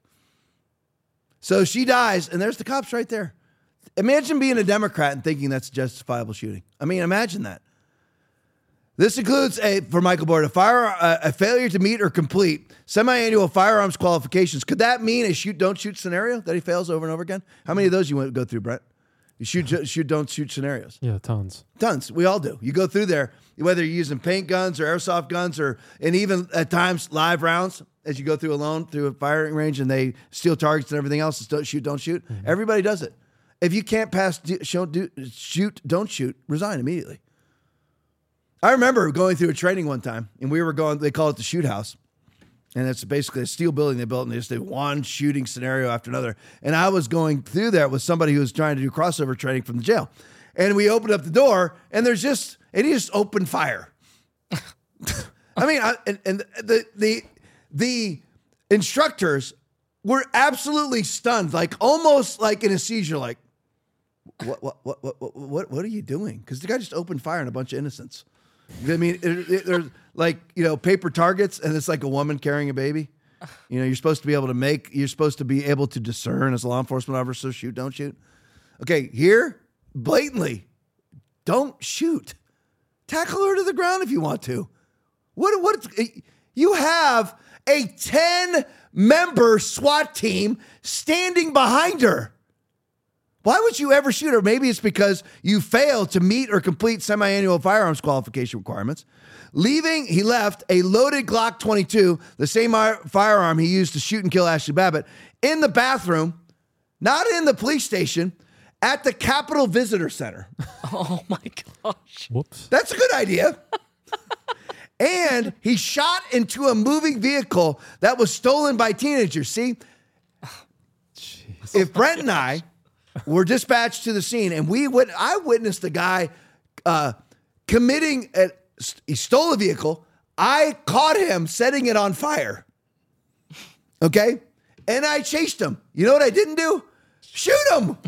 So she dies, and there's the cops right there. Imagine being a Democrat and thinking that's justifiable shooting. I mean, imagine that. This includes, a for Michael Byrd, a, fire, a, a failure to meet or complete semi-annual firearms qualifications. Could that mean a shoot, don't shoot scenario that he fails over and over again? How many of those you want to go through, Brett? You shoot, shoot, don't shoot scenarios. Yeah, tons. Tons. We all do. You go through there, whether you're using paint guns or airsoft guns or, and even at times live rounds as you go through alone through a firing range and they steal targets and everything else. Don't shoot, don't shoot. Mm-hmm. Everybody does it. If you can't pass, do, show, do, shoot, don't shoot, resign immediately. I remember going through a training one time and we were going, they call it the shoot house. And it's basically a steel building they built, and they just did one shooting scenario after another. And I was going through there with somebody who was trying to do crossover training from the jail. And we opened up the door, and there's just, and he just opened fire. I mean, I, and, and the the the instructors were absolutely stunned, like almost like in a seizure, like, what what what what what what are you doing? Because the guy just opened fire on a bunch of innocents. I mean, it, it, there's like, you know, paper targets, and it's like a woman carrying a baby. You know, you're supposed to be able to make, you're supposed to be able to discern as a law enforcement officer, shoot, don't shoot. Okay, here, blatantly, don't shoot. Tackle her to the ground if you want to. What, what, you have a ten-member SWAT team standing behind her. Why would you ever shoot her? Maybe it's because you failed to meet or complete semi-annual firearms qualification requirements. Leaving, he left a loaded Glock twenty-two, the same firearm he used to shoot and kill Ashley Babbitt, in the bathroom, not in the police station, at the Capitol Visitor Center. Oh my gosh. Whoops. That's a good idea. And he shot into a moving vehicle that was stolen by teenagers. See, Jeez. If Brent and I were dispatched to the scene, and we would, I witnessed a guy uh, committing, a, he stole a vehicle. I caught him setting it on fire. Okay? And I chased him. You know what I didn't do? Shoot him.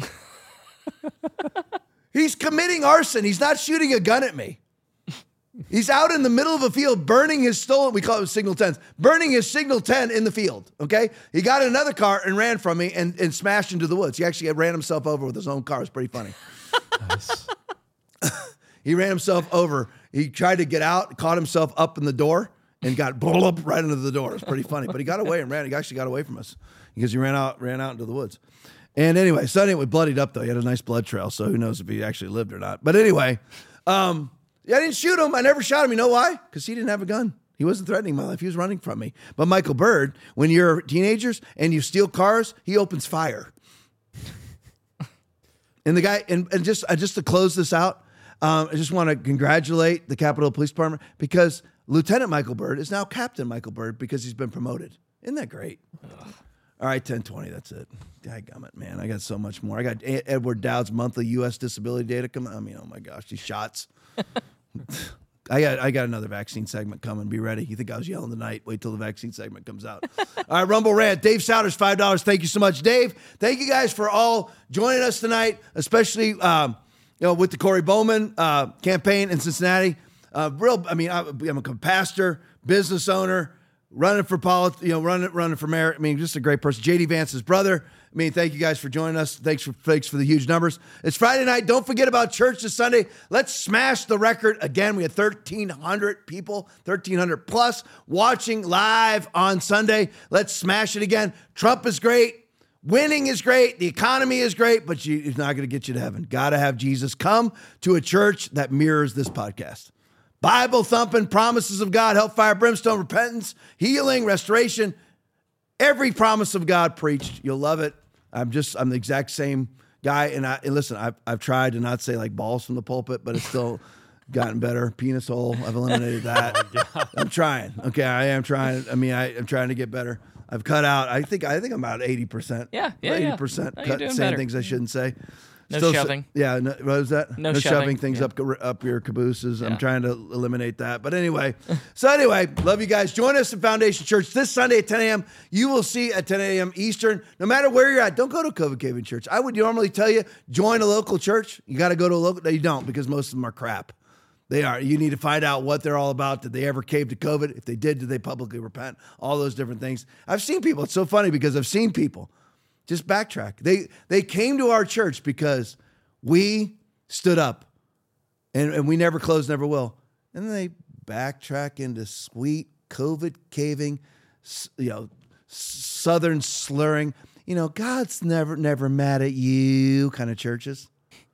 He's committing arson. He's not shooting a gun at me. He's out in the middle of a field burning his stolen, we call it signal tens, burning his signal ten in the field, okay? He got in another car and ran from me and, and smashed into the woods. He actually ran himself over with his own car. It's pretty funny. Nice. He ran himself over. He tried to get out, caught himself up in the door, and got blown up right into the door. It's pretty funny. But he got away and ran. He actually got away from us because he ran out, ran out into the woods. And anyway, so anyway, bloodied up though. He had a nice blood trail, so who knows if he actually lived or not. But anyway, um, yeah, I didn't shoot him. I never shot him. You know why? Because he didn't have a gun. He wasn't threatening my life. He was running from me. But Michael Byrd, when you're teenagers and you steal cars, he opens fire. And the guy, and, and just uh, just to close this out, um, I just want to congratulate the Capitol Police Department because Lieutenant Michael Byrd is now Captain Michael Byrd because he's been promoted. Isn't that great? Ugh. All right, ten twenty, that's it. Dadgummit, man. I got so much more. I got Edward Dowd's monthly U S disability data coming. I mean, oh my gosh, these shots. I got I got another vaccine segment coming. Be ready. You think I was yelling tonight? Wait till the vaccine segment comes out. All right, Rumble Rant. Dave Souders, five dollars. Thank you so much, Dave. Thank you guys for all joining us tonight, especially um, you know with the Corey Bowman uh, campaign in Cincinnati. Uh, real, I mean, I, I'm a pastor, business owner, running for polit- you know, running running for mayor. I mean, just a great person. J D Vance's brother. I mean, thank you guys for joining us. Thanks for thanks for the huge numbers. It's Friday night. Don't forget about church this Sunday. Let's smash the record again. We had thirteen hundred people, thirteen hundred plus watching live on Sunday. Let's smash it again. Trump is great. Winning is great. The economy is great, but you, it's not going to get you to heaven. Got to have Jesus. Come to a church that mirrors this podcast. Bible thumping, promises of God, hellfire, brimstone, repentance, healing, restoration. Every promise of God preached. You'll love it. I'm just, I'm the exact same guy. And I, and listen, I've, I've tried to not say like balls from the pulpit, but it's still gotten better. Penis hole. I've eliminated that. Oh, I'm trying. Okay. I am trying. I mean, I, I'm trying to get better. I've cut out, I think, I think I'm about eighty percent. Yeah. Yeah. eighty percent yeah. cut saying better. Things I shouldn't say. No Still shoving. Sa- yeah, no, what was that? No, no shoving. shoving things yeah. up up your cabooses. Yeah. I'm trying to eliminate that. But anyway, so anyway, love you guys. Join us at Foundation Church this Sunday at ten a.m. You will see at ten a.m. Eastern. No matter where you're at, don't go to Covent Cave Church. I would normally tell you, join a local church. You got to go to a local. No, you don't, because most of them are crap. They are. You need to find out what they're all about. Did they ever cave to COVID? If they did, did they publicly repent? All those different things. I've seen people. It's so funny because I've seen people just backtrack. They they came to our church because we stood up, and, and we never closed, never will. And then they backtrack into sweet COVID caving, you know, Southern slurring, you know, God's never, never mad at you kind of churches.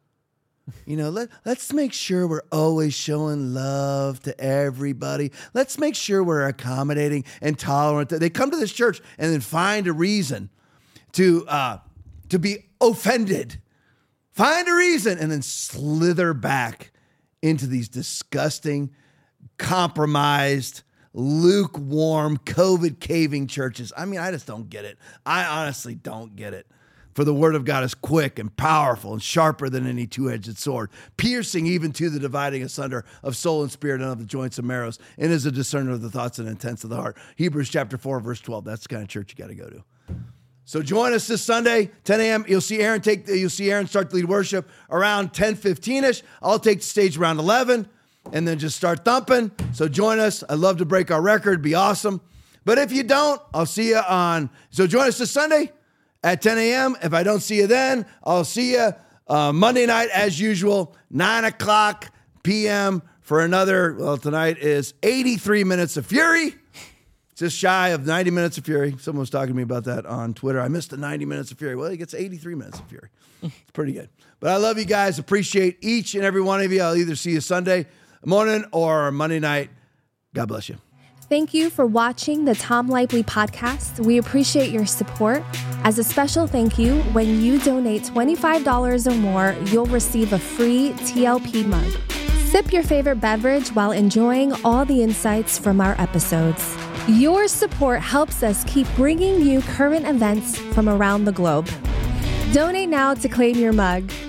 You know, let, let's make sure we're always showing love to everybody. Let's make sure we're accommodating and tolerant. They come to this church and then find a reason to uh, to be offended. Find a reason and then slither back into these disgusting, compromised, lukewarm, COVID caving churches. I mean, I just don't get it. I honestly don't get it. For the word of God is quick and powerful and sharper than any two-edged sword, piercing even to the dividing asunder of soul and spirit and of the joints and marrows, and is a discerner of the thoughts and intents of the heart. Hebrews chapter four, verse twelve. That's the kind of church you got to go to. So join us this Sunday, ten a.m. You'll see Aaron take. You'll see Aaron start to lead worship around ten fifteen-ish. I'll take the stage around eleven, and then just start thumping. So join us. I'd love to break our record. Be awesome. But if you don't, I'll see you on. So join us this Sunday at ten a.m. If I don't see you then, I'll see you uh, Monday night as usual, nine o'clock p.m. for another. Well, tonight is eighty-three minutes of fury. Just shy of ninety minutes of fury. Someone was talking to me about that on Twitter. I missed the ninety minutes of fury. Well, he gets eighty-three minutes of fury. It's pretty good. But I love you guys. Appreciate each and every one of you. I'll either see you Sunday morning or Monday night. God bless you. Thank you for watching the Tom Lively podcast. We appreciate your support. As a special thank you, when you donate twenty-five dollars or more, you'll receive a free T L P mug. Sip your favorite beverage while enjoying all the insights from our episodes. Your support helps us keep bringing you current events from around the globe. Donate now to claim your mug.